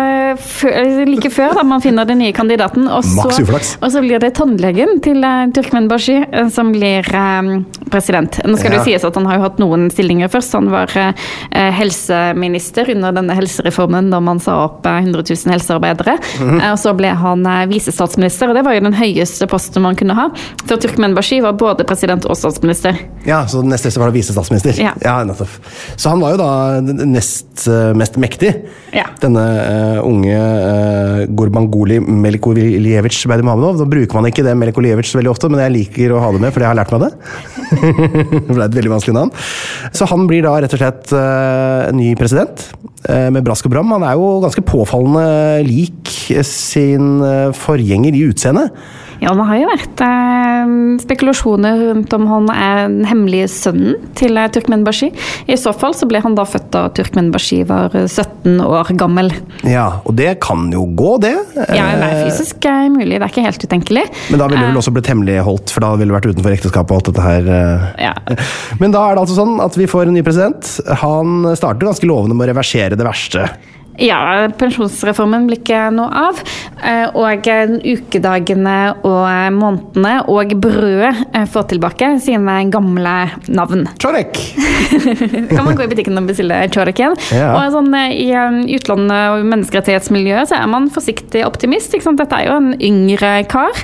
Like før da man finner den nye kandidaten. Og så blir det tannlegen til Turkmenbashi som blir president. Nå skal det jo sies at han har jo hatt noen stillinger først. Han var helseminister under denne helsereformen da man sa opp 100 000 helsearbeidere. Og så ble han visestatsminister, og det var jo den høyeste posten man kunne ha. For Turkmenbashi var både president og statsminister. Ja, så den neste var det visestatsminister. Ja, nettopp. Så han var jo da nest mest mektig. Ja. Denne unge Gurbanguly Melikoljevitsj Berdimuhamedov. Da bruker man ikke det Melikoljevitsj veldig ofte, men jeg liker å ha det med, fordi jeg har lært meg det. Det ble et veldig vanskelig navn. Så han blir da rett og slett ny president med brask og bram. Han jo ganske påfallende lik sin forgjenger i utseende. Ja, det har jo vært spekulasjoner rundt om han den hemmelige sønnen til Turkmenbashi. I så fall så ble han da født da Turkmenbashi var 17 år gammel. Ja, og det kan jo gå, det. Ja, det fysisk mulig, det ikke helt utenkelig. Men da ville det vel også blitt hemmeligholdt, for da ville det vært utenfor ekteskap og alt dette her. Ja. Men da det altså sånn at vi får en ny president. Han starter ganske lovende med å reversere det verste. Ja, pensjonsreformen blir ikke noe av, og ukedagene og månedene og brødet får tilbake sine gamle navn. Čorek! Kan man gå i butikken og bestille Čorek igjen? Ja. Og sånn, i utlandet og menneskerettighetsmiljøet så man forsiktig optimist, ikke sant? Dette jo en yngre kar.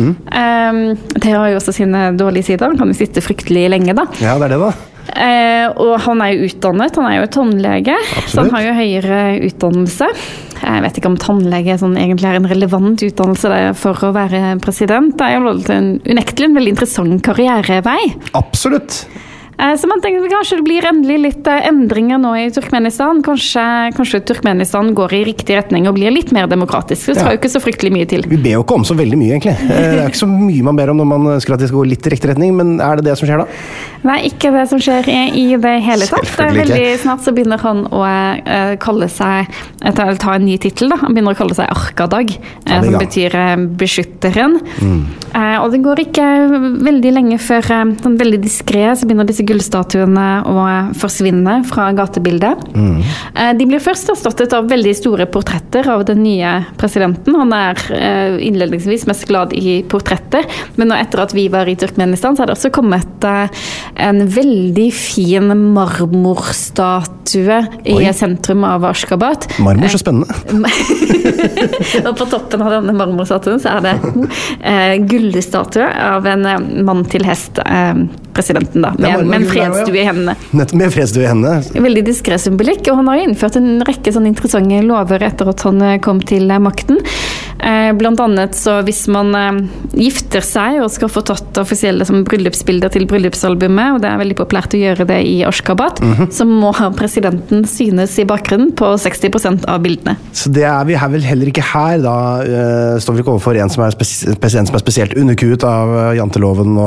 Det har jo også sine dårlige sider, han kan jo sitte fryktelig lenge da. Ja, det det da. Og han jo utdannet, han jo tannlege. Absolutt. Så han har jo høyere utdannelse. Jeg vet ikke om tannlege sånn, egentlig en relevant utdannelse for å være president. Det jo unektelig en veldig interessant karrierevei. Absolutt. Så man tenker kanskje det blir endelig litt endringer nå i Turkmenistan. Kanskje Turkmenistan går i riktig retning og blir litt mer demokratisk. Det skal jo ikke så fryktelig mye til. Vi ber jo ikke om så veldig mye, egentlig. Det er ikke så mye man ber om når man ønsker at de skal gå litt i riktig retning, men er det som skjer da? Nei, ikke det som skjer i det hele tatt. Veldig snart så begynner han å kalle seg, ta en ny titel da. Han begynner å kalle seg Arkadag, som betyr beskytteren. Og det går ikke veldig lenge før, sånn veldig diskret, så begynner disse gullstatuene å forsvinne fra gatebildet. De blir først erstattet av veldig store portretter av den nye presidenten. Han innledningsvis mest glad i portretter, men nå etter at vi var i Turkmenistan, så har det også kommet en veldig fin marmorstatue i sentrum av Ashgabat. Marmor, så spennende. Og på toppen av denne marmorstatuen så det gullstatue av en mann til hest, presidenten da, med en fredsdue i hendene. Med fredsdue i hendene. Veldig diskret symbolikk, og han har jo innført en rekke sånne interessante lover etter at han kom til makten. Blant annet så hvis man gifter seg og skal få tatt offisielle som bryllupsbilder til bryllupsalbumet, og det veldig populært å gjøre det i Ashgabat, så må presidenten synes i bakgrunnen på 60% av bildene. Så det vi vel heller ikke her, da står vi ikke overfor en som president som spesielt underkuet av janteloven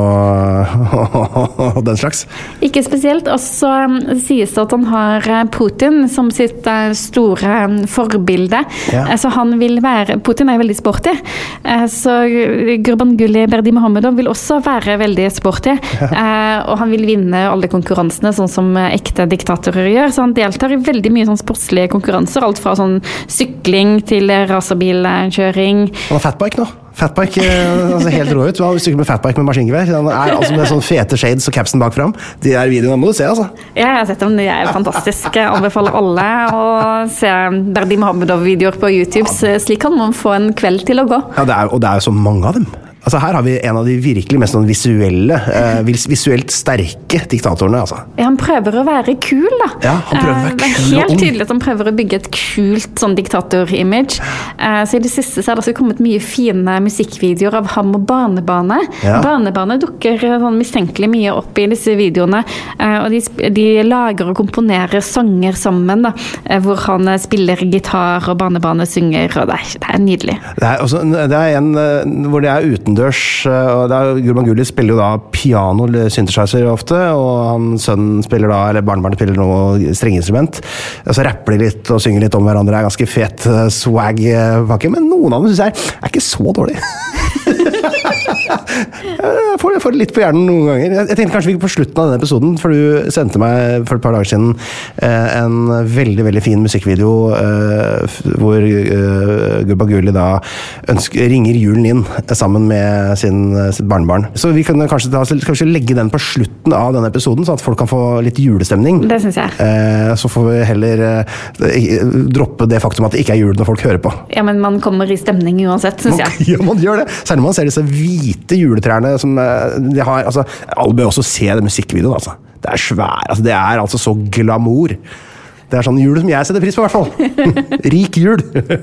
og den slags? Ikke spesielt, og så sies det at han har Putin som sitt store forbilde. Så han vil Putin veldig sporty, så Gurbanguly Berdimuhamedov vil også være veldig sporty, og han vil vinne alle konkurransene sånn som ekte diktatorer gjør, så han deltar i veldig mye sånn sportslige konkurranser, alt fra sånn sykling til racerbilkjøring. Han har fatbike nå. Fatbike, altså helt rå ut. Du har stykker med fatbike med maskingevær. Han altså med sånn fete shades og capsen bak frem. De der videoene må du se, altså. Ja, jeg har sett dem. De fantastiske. Jeg anbefaler alle å se Berdimuhamedov-videoer på YouTube. Slik kan man få en kveld til å gå. Ja, og det jo så mange av dem. Altså her har vi en av de virkelig mest visuelt sterke diktatorene, altså. Ja, han prøver å være kul, da. Ja, han prøver å være kul. Det helt tydelig at han prøver å bygge et kult sånn diktator-image. Så i det siste så det også kommet mye fine musikkvideoer av ham og Barnebane. Barnebane dukker sånn mistenkelig mye opp i disse videoene, og de lager og komponerer sanger sammen, da, hvor han spiller gitar og Barnebane synger, og det nydelig. Det en hvor det utendørs, og Gurbanguly spiller jo da piano eller synthesizer ofte, og sønnen spiller da, eller barnebarnet spiller noe strengeinstrument, og så rapper de litt og synger litt om hverandre. Det ganske fet swag-pakke, men noen av dem synes jeg ikke så dårlig. Jeg får litt på hjernen noen ganger. Jeg tenkte kanskje vi på slutten av denne episoden, for du sendte meg for et par dager siden en veldig, veldig fin musikkvideo hvor Gurbanguly da ringer julen inn sammen med sitt barnebarn. Så vi kan kanskje legge den på slutten av denne episoden, så at folk kan få litt julestemning. Det synes jeg. Så får vi heller droppe det faktum at det ikke jul når folk hører på. Ja, men man kommer i stemning uansett, synes jeg. Ja, man gjør det. Særlig når man ser disse hvite juletrærne som de har, altså, alle bør også se det musikkvideoen, altså. Det svær, altså, det altså så glamour. Det sånn jul som jeg setter pris på, i hvert fall. Rik jul.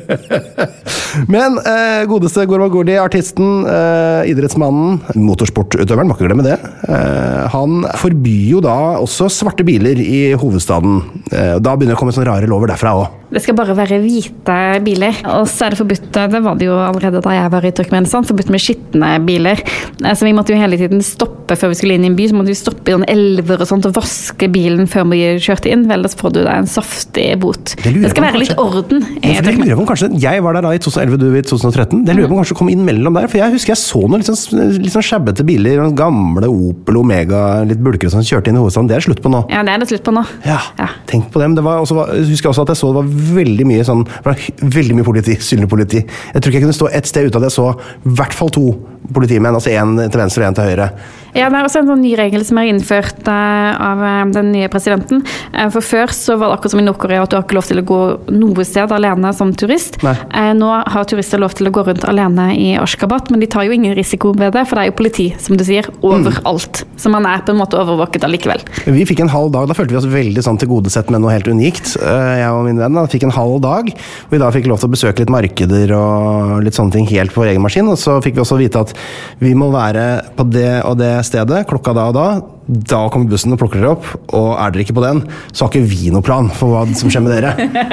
Men godeste Gurbanguly, artisten, idrettsmannen, motorsportutøveren, må ikke glemme det. Han forbyr jo da også svarte biler i hovedstaden. Da begynner det å komme sånne rare lover derfra også. Det skal bare være hvite biler. Og så det forbudt, det var det jo allerede da jeg var i Turkmenistan, forbudt med skittende biler. Så vi måtte jo hele tiden stoppe før vi skulle inn i en by, så måtte vi stoppe i noen elver og sånt, og vaske bilen før vi kjørte inn. Vel, så får du deg en saftig bot. Det skal være litt orden. Jeg lurer på kanskje, jeg var der da i 2011, du i 2013. Det lurer på kanskje kom inn mellom der, for jeg husker jeg så noen litt sånn sjabbete biler, noen gamle Opel Omega, litt bulkere som kjørte inn i hovedstaden. Det slutt på nå. Ja, det slutt på nå. Ja, tenk på dem. Jeg husker også at jeg så det var veldig mye politi, synlig politi. Jeg tror ikke jeg kunne stå et sted ute av det, så i hvert fall 2 politimenn, altså en til venstre og en til høyre. Ja, det også en sånn ny regel som innført av den nye presidenten. For før så var det akkurat som i Nord-Korea at du har ikke lov til å gå noe sted alene som turist. Nå har turister lov til å gå rundt alene i Ashgabat, men de tar jo ingen risiko ved det, for det jo politi, som du sier, overalt. Så man på en måte overvåket allikevel. Vi fikk en halv dag, da følte vi oss veldig sånn tilgodesett med noe helt unikt. Jeg og min venn fikk en halv dag, hvor vi da fikk lov til å besøke litt markeder og litt sånne ting helt på egen maskin, og så fikk vi også vite at vi må være på det og det stedet, klokka da og da, da kommer bussen og plukker dere opp, og dere ikke på den, så har ikke vi noen plan for hva som skjer med dere.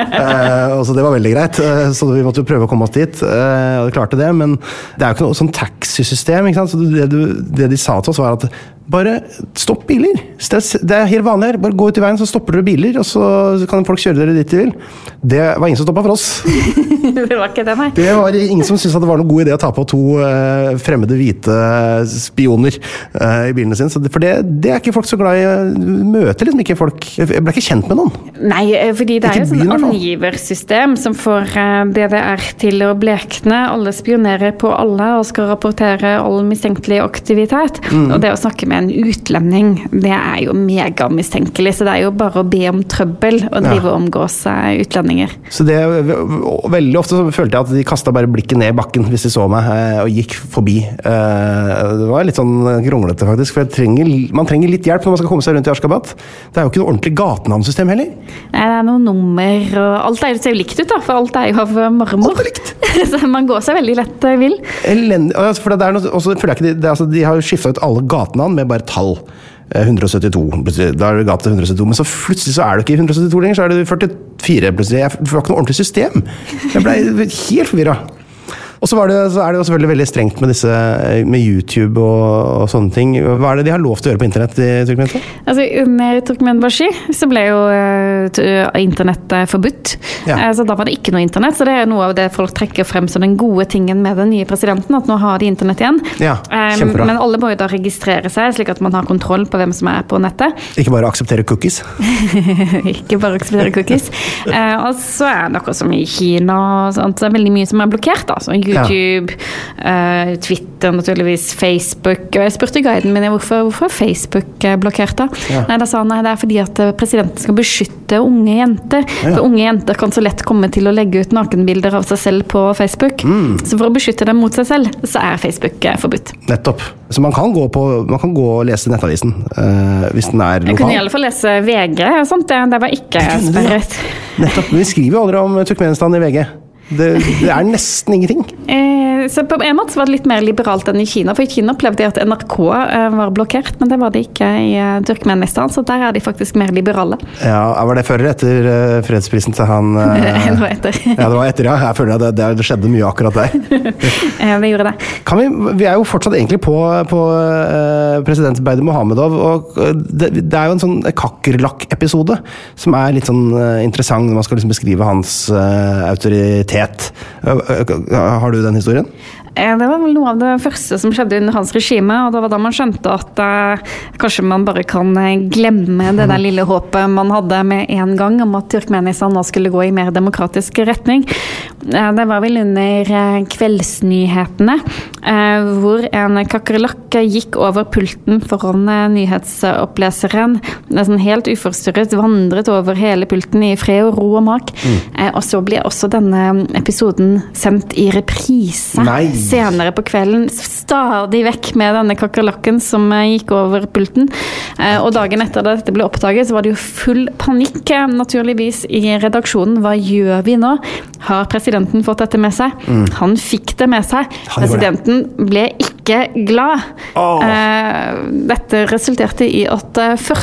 Og så det var veldig greit, så vi måtte jo prøve å komme oss dit, og vi klarte det, men det jo ikke noe sånn taxisystem, ikke sant? Så det de sa til oss var at bare stopp biler. Det helt vanlig her. Bare gå ut i veien, så stopper dere biler, og så kan folk kjøre dere dit de vil. Det var ingen som stoppet for oss. Det var ikke det, nei. Det var ingen som syntes at det var noen god idé å ta på 2 fremmede hvite spioner i bilene sine. For det ikke folk så glad i. Møter liksom ikke folk. Jeg ble ikke kjent med noen. Nei, fordi det jo sånn angiversystem som får DDR til å blekne. Alle spionerer på alle og skal rapportere all mistenkelig aktivitet. Og det å snakke med en utlending, det jo mega mistenkelig, så det jo bare å be om trøbbel og drive og omgås utlendinger. Så det veldig ofte så følte jeg at de kastet bare blikket ned i bakken hvis de så meg og gikk forbi. Det var litt sånn gronglete faktisk, for man trenger litt hjelp når man skal komme seg rundt i Ashgabat. Det jo ikke noe ordentlig gatenavnsystem heller. Nei, det noen nummer, og alt ser jo likt ut da, for alt jo av marmor. Alt likt! Så man går seg veldig lett vill. For det noe, også føler jeg ikke, de har jo skiftet ut alle gatenavn med bare tall. 172, da det gate 172, men så plutselig så det ikke 172 lenger, så det 44 plutselig. Det var ikke noe ordentlig system. Jeg ble helt forvirret. Og så det jo selvfølgelig veldig strengt med YouTube og sånne ting. Hva det de har lov til å gjøre på internett i Turkmenistan? Altså, under Turkmenbashi så ble jo internett forbudt. Ja. Så da var det ikke noe internett, så det noe av det folk trekker frem som den gode tingen med den nye presidenten, at nå har de internett igjen. Ja, kjempebra. Men alle må jo da registrere seg, slik at man har kontroll på hvem som på nettet. Ikke bare akseptere cookies. Ikke bare akseptere cookies. Og så det noe som i Kina, og sånt, så veldig mye som blokkert da, så YouTube, Twitter naturligvis, Facebook, og jeg spurte guiden min hvorfor Facebook blokkert da. Ja. Nei, da sa han, det fordi at presidenten skal beskytte unge jenter, for unge jenter kan så lett komme til å legge ut nakenbilder av seg selv på Facebook, så for å beskytte dem mot seg selv, så Facebook forbudt. Nettopp. Så man kan gå og lese nettavisen, hvis den lokal. Jeg kunne i alle fall lese VG, og sånt, det var ikke sperret. Nettopp, men vi skriver jo aldri om Turkmenistan i VG. Det nesten ingenting. Så på en måte var det litt mer liberalt enn i Kina, for i Kina opplevde jeg at NRK var blokkert, men det var det ikke i Turkmenistan, så der de faktisk mer liberale. Ja, var det før eller etter fredsprisen til han? Det var etter. Ja, det var etter, ja. Jeg føler at det skjedde mye akkurat der. Ja, vi gjorde det. Vi jo fortsatt egentlig på president Beider Mohamedov, og det jo en sånn kakkerlakk-episode som litt sånn interessant når man skal liksom beskrive hans autoritet. Har du den historien? Det var vel noe av det første som skjedde under hans regime, og det var da man skjønte at kanskje man bare kan glemme det der lille håpet man hadde med en gang om at Turkmenistan nå skulle gå i mer demokratisk retning. Det var vel under kveldsnyhetene, hvor en kakerlakk gikk over pulten foran nyhetsoppleseren, sånn helt uforstyrret, vandret over hele pulten i fred og ro og mak, og så ble også denne episoden sendt i reprise. Nei! Senere på kvelden, stadig vekk med denne kakerlakken som gikk over pulten. Og dagen etter dette ble oppdaget, så var det jo full panikk, naturligvis, i redaksjonen. Hva gjør vi nå? Har presidenten fått dette med seg? Han fikk det med seg. Presidenten ble ikke glad. Dette resulterte i at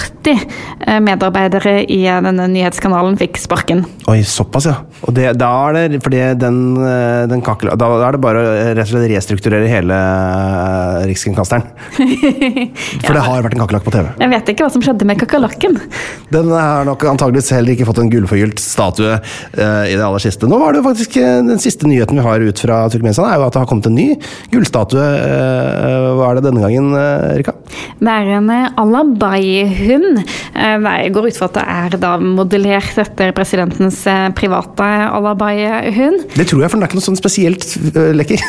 40 medarbeidere i denne nyhetskanalen fikk sparken. Oi, såpass, ja. Og da det, fordi den kakerlakken, da det bare rett og slett restrukturere hele Rikskringkasteren. For det har vært en kakerlakk på TV. Jeg vet ikke hva som skjedde med kakerlakken. Den har nok antageligvis heller ikke fått en gullforgylt statue i det aller siste. Nå var det jo faktisk den siste nyheten vi har ut fra Turkmenistan, jo at det har kommet en ny gullstatue. Hva det denne gangen, Rika? Det en Alabai-hund. Jeg går ut for at det da modellert etter presidentens private Alabai-hund. Det tror jeg, for den ikke noe sånn spesielt lekker.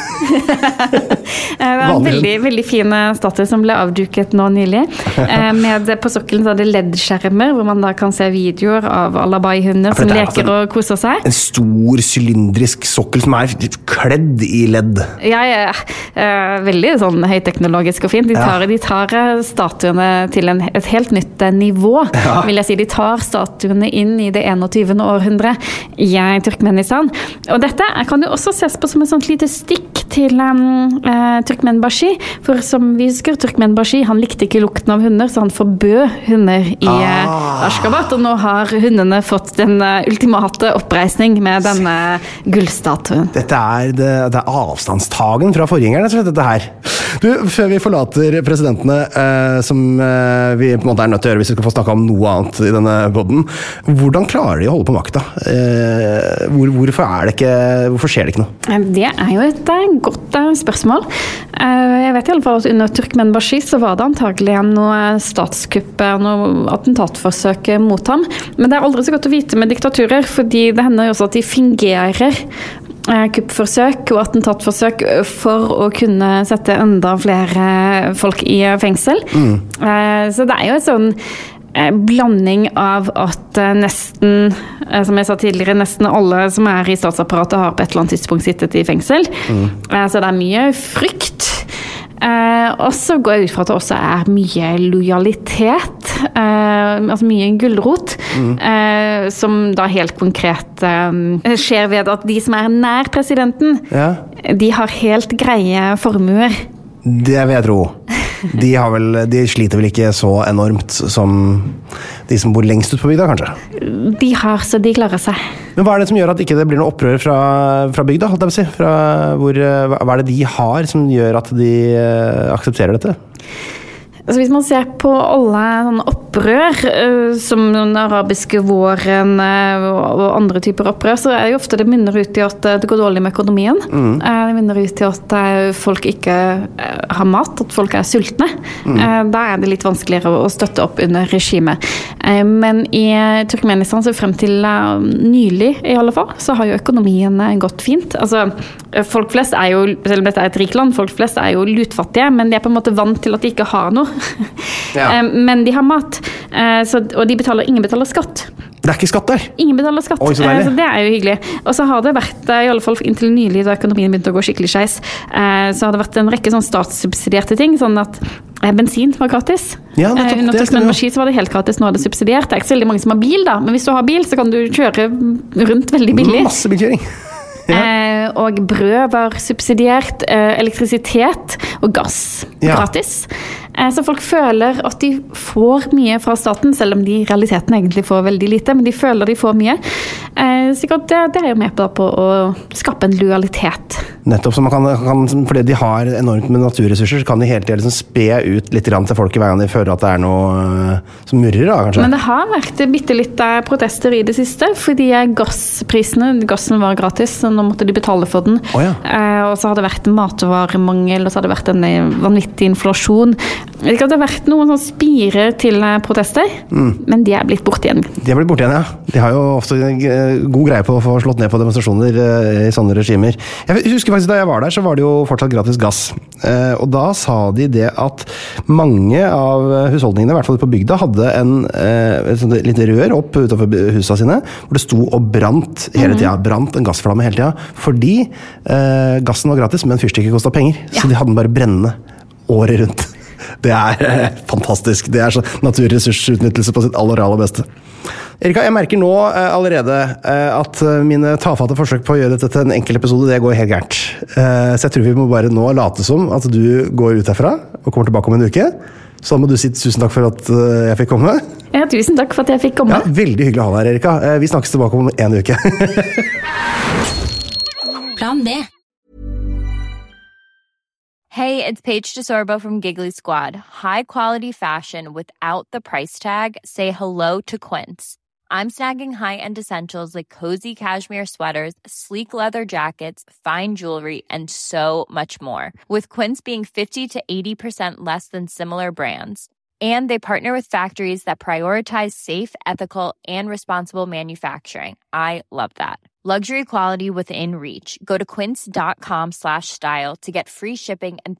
Det en veldig, veldig fin statue som ble avduket nå nylig. På sokkelen så det LED-skjermer, hvor man da kan se videoer av Alabai-hunder som leker og koser seg. En stor, cylindrisk sokkel som kledd i LED. Ja. Veldig veldig sånn høyteknologisk og fint. De tar statuene til et helt nytt nivå, vil jeg si. De tar statuene inn i det 21. århundre i Turkmenistan. Og dette kan jo også ses på som et sånt lite stikk til Turkmenbashi, for som vi husker, Turkmenbashi, han likte ikke lukten av hunder, så han forbød hunder i Ashgabat, og nå har hundene fått den ultimate oppreisning med denne gullstatuen. Dette det avstandstagen fra forgjengerne, dette her. Du, før vi forlater presidentene, som vi på en måte nødt til å gjøre hvis vi skal få snakke om noe annet i denne podden, hvordan klarer de å holde på makta? Hvorfor skjer det ikke noe? Det jo et godt spørsmål. Jeg vet i alle fall at under Turkmenbashi så var det antagelig noe statskupp, noe attentatforsøk mot ham, men det aldri så godt å vite med diktaturer, fordi det hender jo også at de fingerer kuppforsøk og attentatforsøk for å kunne sette enda flere folk i fengsel. Så det jo et sånn blanding av at nesten, som jeg sa tidligere, nesten alle som i statsapparatet har på et eller annet tidspunkt sittet i fengsel. Så det mye frykt. Og så går jeg ut fra at det også mye lojalitet, altså mye gulrot, som da helt konkret skjer ved at de som nær presidenten, de har helt greie formuer. Det vil jeg tro. De sliter vel ikke så enormt som de som bor lengst ut på bygda, kanskje? De har, så de klarer seg. Men hva det som gjør at ikke det blir noe opprør fra bygda, holdt jeg på å si? Hva det de har som gjør at de aksepterer dette? Altså hvis man ser på alle sånne opprør, som den arabiske våren og andre typer opprør, så det jo ofte det minner ut i at det går dårlig med økonomien. Det minner ut i at folk ikke har mat, at folk sultne. Da det litt vanskeligere å støtte opp under regimet. Men i Turkmenistan, så frem til nylig i alle fall, så har jo økonomien gått fint. Altså, folk flest jo, selv om dette et rikt land, folk flest jo lutfattige, men de på en måte vant til at de ikke har noe. Men de har mat, og ingen betaler skatt. Det ikke skatt der? Ingen betaler skatt, så det jo hyggelig. Og så har det vært, i alle fall inntil nylig, da økonomien begynte å gå skikkelig skeis, så har det vært en rekke sånn statssubsidierte ting, sånn at bensin var gratis. Under Turkmenbashi så var det helt gratis, nå det subsidiert. Det ikke så veldig mange som har bil da, men hvis du har bil så kan du kjøre rundt veldig billig. Masse bilkjøring. Og brød var subsidiert, elektrisitet og gass gratis. Så folk føler at de får mye fra staten, selv om de i realiteten egentlig får veldig lite, men de føler de får mye. Sikkert det jo med på å skape en lojalitet. Nettopp, så man kan, fordi de har enormt med naturressurser, så kan de hele tiden liksom spe ut litt til folk i veien de føler at det noe som murrer da, kanskje. Men det har vært bitte litt protester i det siste, fordi gassen var gratis, så nå måtte de betale for den. Og så har det vært matvaremangel, og så har det vært en vanvittig inflasjon. Det har vært noen sånn spirer til protester, men de blitt borte igjen. De blitt borte igjen, ja. De har jo ofte god greie på å få slått ned på demonstrasjoner i sånne regimer. Jeg husker faktisk da jeg var der, så var det jo fortsatt gratis gass. Og da sa de det at mange av husholdningene, i hvert fall på bygda, hadde et lite rør opp utenfor husene sine, hvor det sto og brant hele tiden, brant en gassflamme hele tiden, fordi gassen var gratis, men fyrstikker kostet penger, så de hadde den bare brennende året rundt. Det fantastisk. Det så naturressursutnyttelse på sitt aller beste. Erika, jeg merker nå allerede at mine tafatte forsøk på å gjøre dette til en enkel episode, det går helt gærent. Så jeg tror vi må bare nå late som at du går ut herfra og kommer tilbake om en uke. Så må du si tusen takk for at jeg fikk komme. Ja, tusen takk for at jeg fikk komme. Ja, veldig hyggelig å ha deg, Erika. Vi snakkes tilbake om en uke. Plan B. Hey, it's Paige DeSorbo from Giggly Squad. High quality fashion without the price tag. Say hello to Quince. I'm snagging high-end essentials like cozy cashmere sweaters, sleek leather jackets, fine jewelry, and so much more. With Quince being 50 to 80% less than similar brands. And they partner with factories that prioritize safe, ethical, and responsible manufacturing. I love that. Luxury quality within reach. Go to quince.com/style to get free shipping and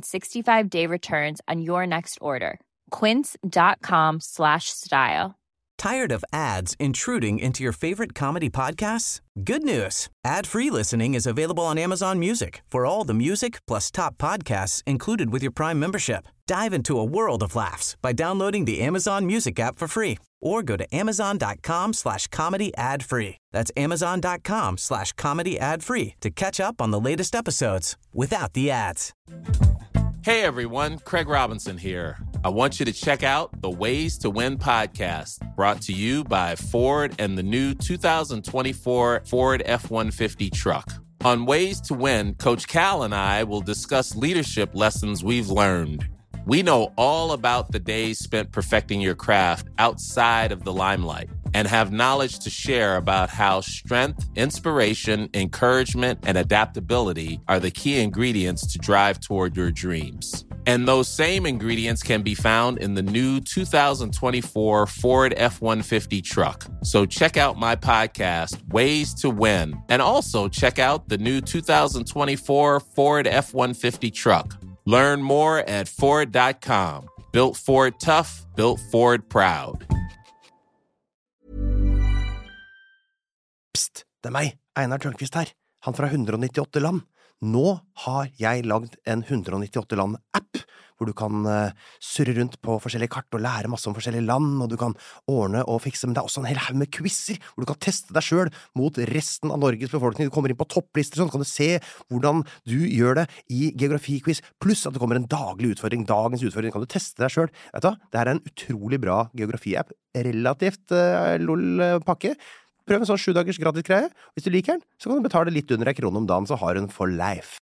365-day returns on your next order. Quince.com/style. Tired of ads intruding into your favorite comedy podcasts? Good news. Ad-free listening is available on Amazon Music for all the music plus top podcasts included with your Prime membership. Dive into a world of laughs by downloading the Amazon Music app for free or go to amazon.com/comedy ad-free. That's amazon.com/comedy ad-free to catch up on the latest episodes without the ads. Hey everyone, Craig Robinson here. I want you to check out the Ways to Win podcast, brought to you by Ford and the new 2024 Ford F-150 truck. On Ways to Win, Coach Cal and I will discuss leadership lessons we've learned. We know all about the days spent perfecting your craft outside of the limelight and have knowledge to share about how strength, inspiration, encouragement, and adaptability are the key ingredients to drive toward your dreams. And those same ingredients can be found in the new 2024 Ford F-150 truck. So check out my podcast, Ways to Win, and also check out the new 2024 Ford F-150 truck. Learn more at Ford.com. Built Ford tough, built Ford proud. Psst, det meg, Einar Tørnquist her, han fra 198 land. Nå har jeg lagd en 198 land-app, hvor du kan surre rundt på forskjellige kart og lære masse om forskjellige land, og du kan ordne og fikse, men det er også en hel haug med quizzer, hvor du kan teste deg selv mot resten av Norges befolkning. Du kommer inn på topplister, sånn kan du se hvordan du gjør det i geografiquiz, pluss at det kommer en daglig utfordring. Dagens utfordring kan du teste deg selv. Vet du hva? Det her er en utrolig bra geografi-app, relativt lol-pakke. Prøv en sånn 7 dagers gratis greie. Hvis du liker den, så kan du betale litt under 1 krone om dagen, så har du den for life.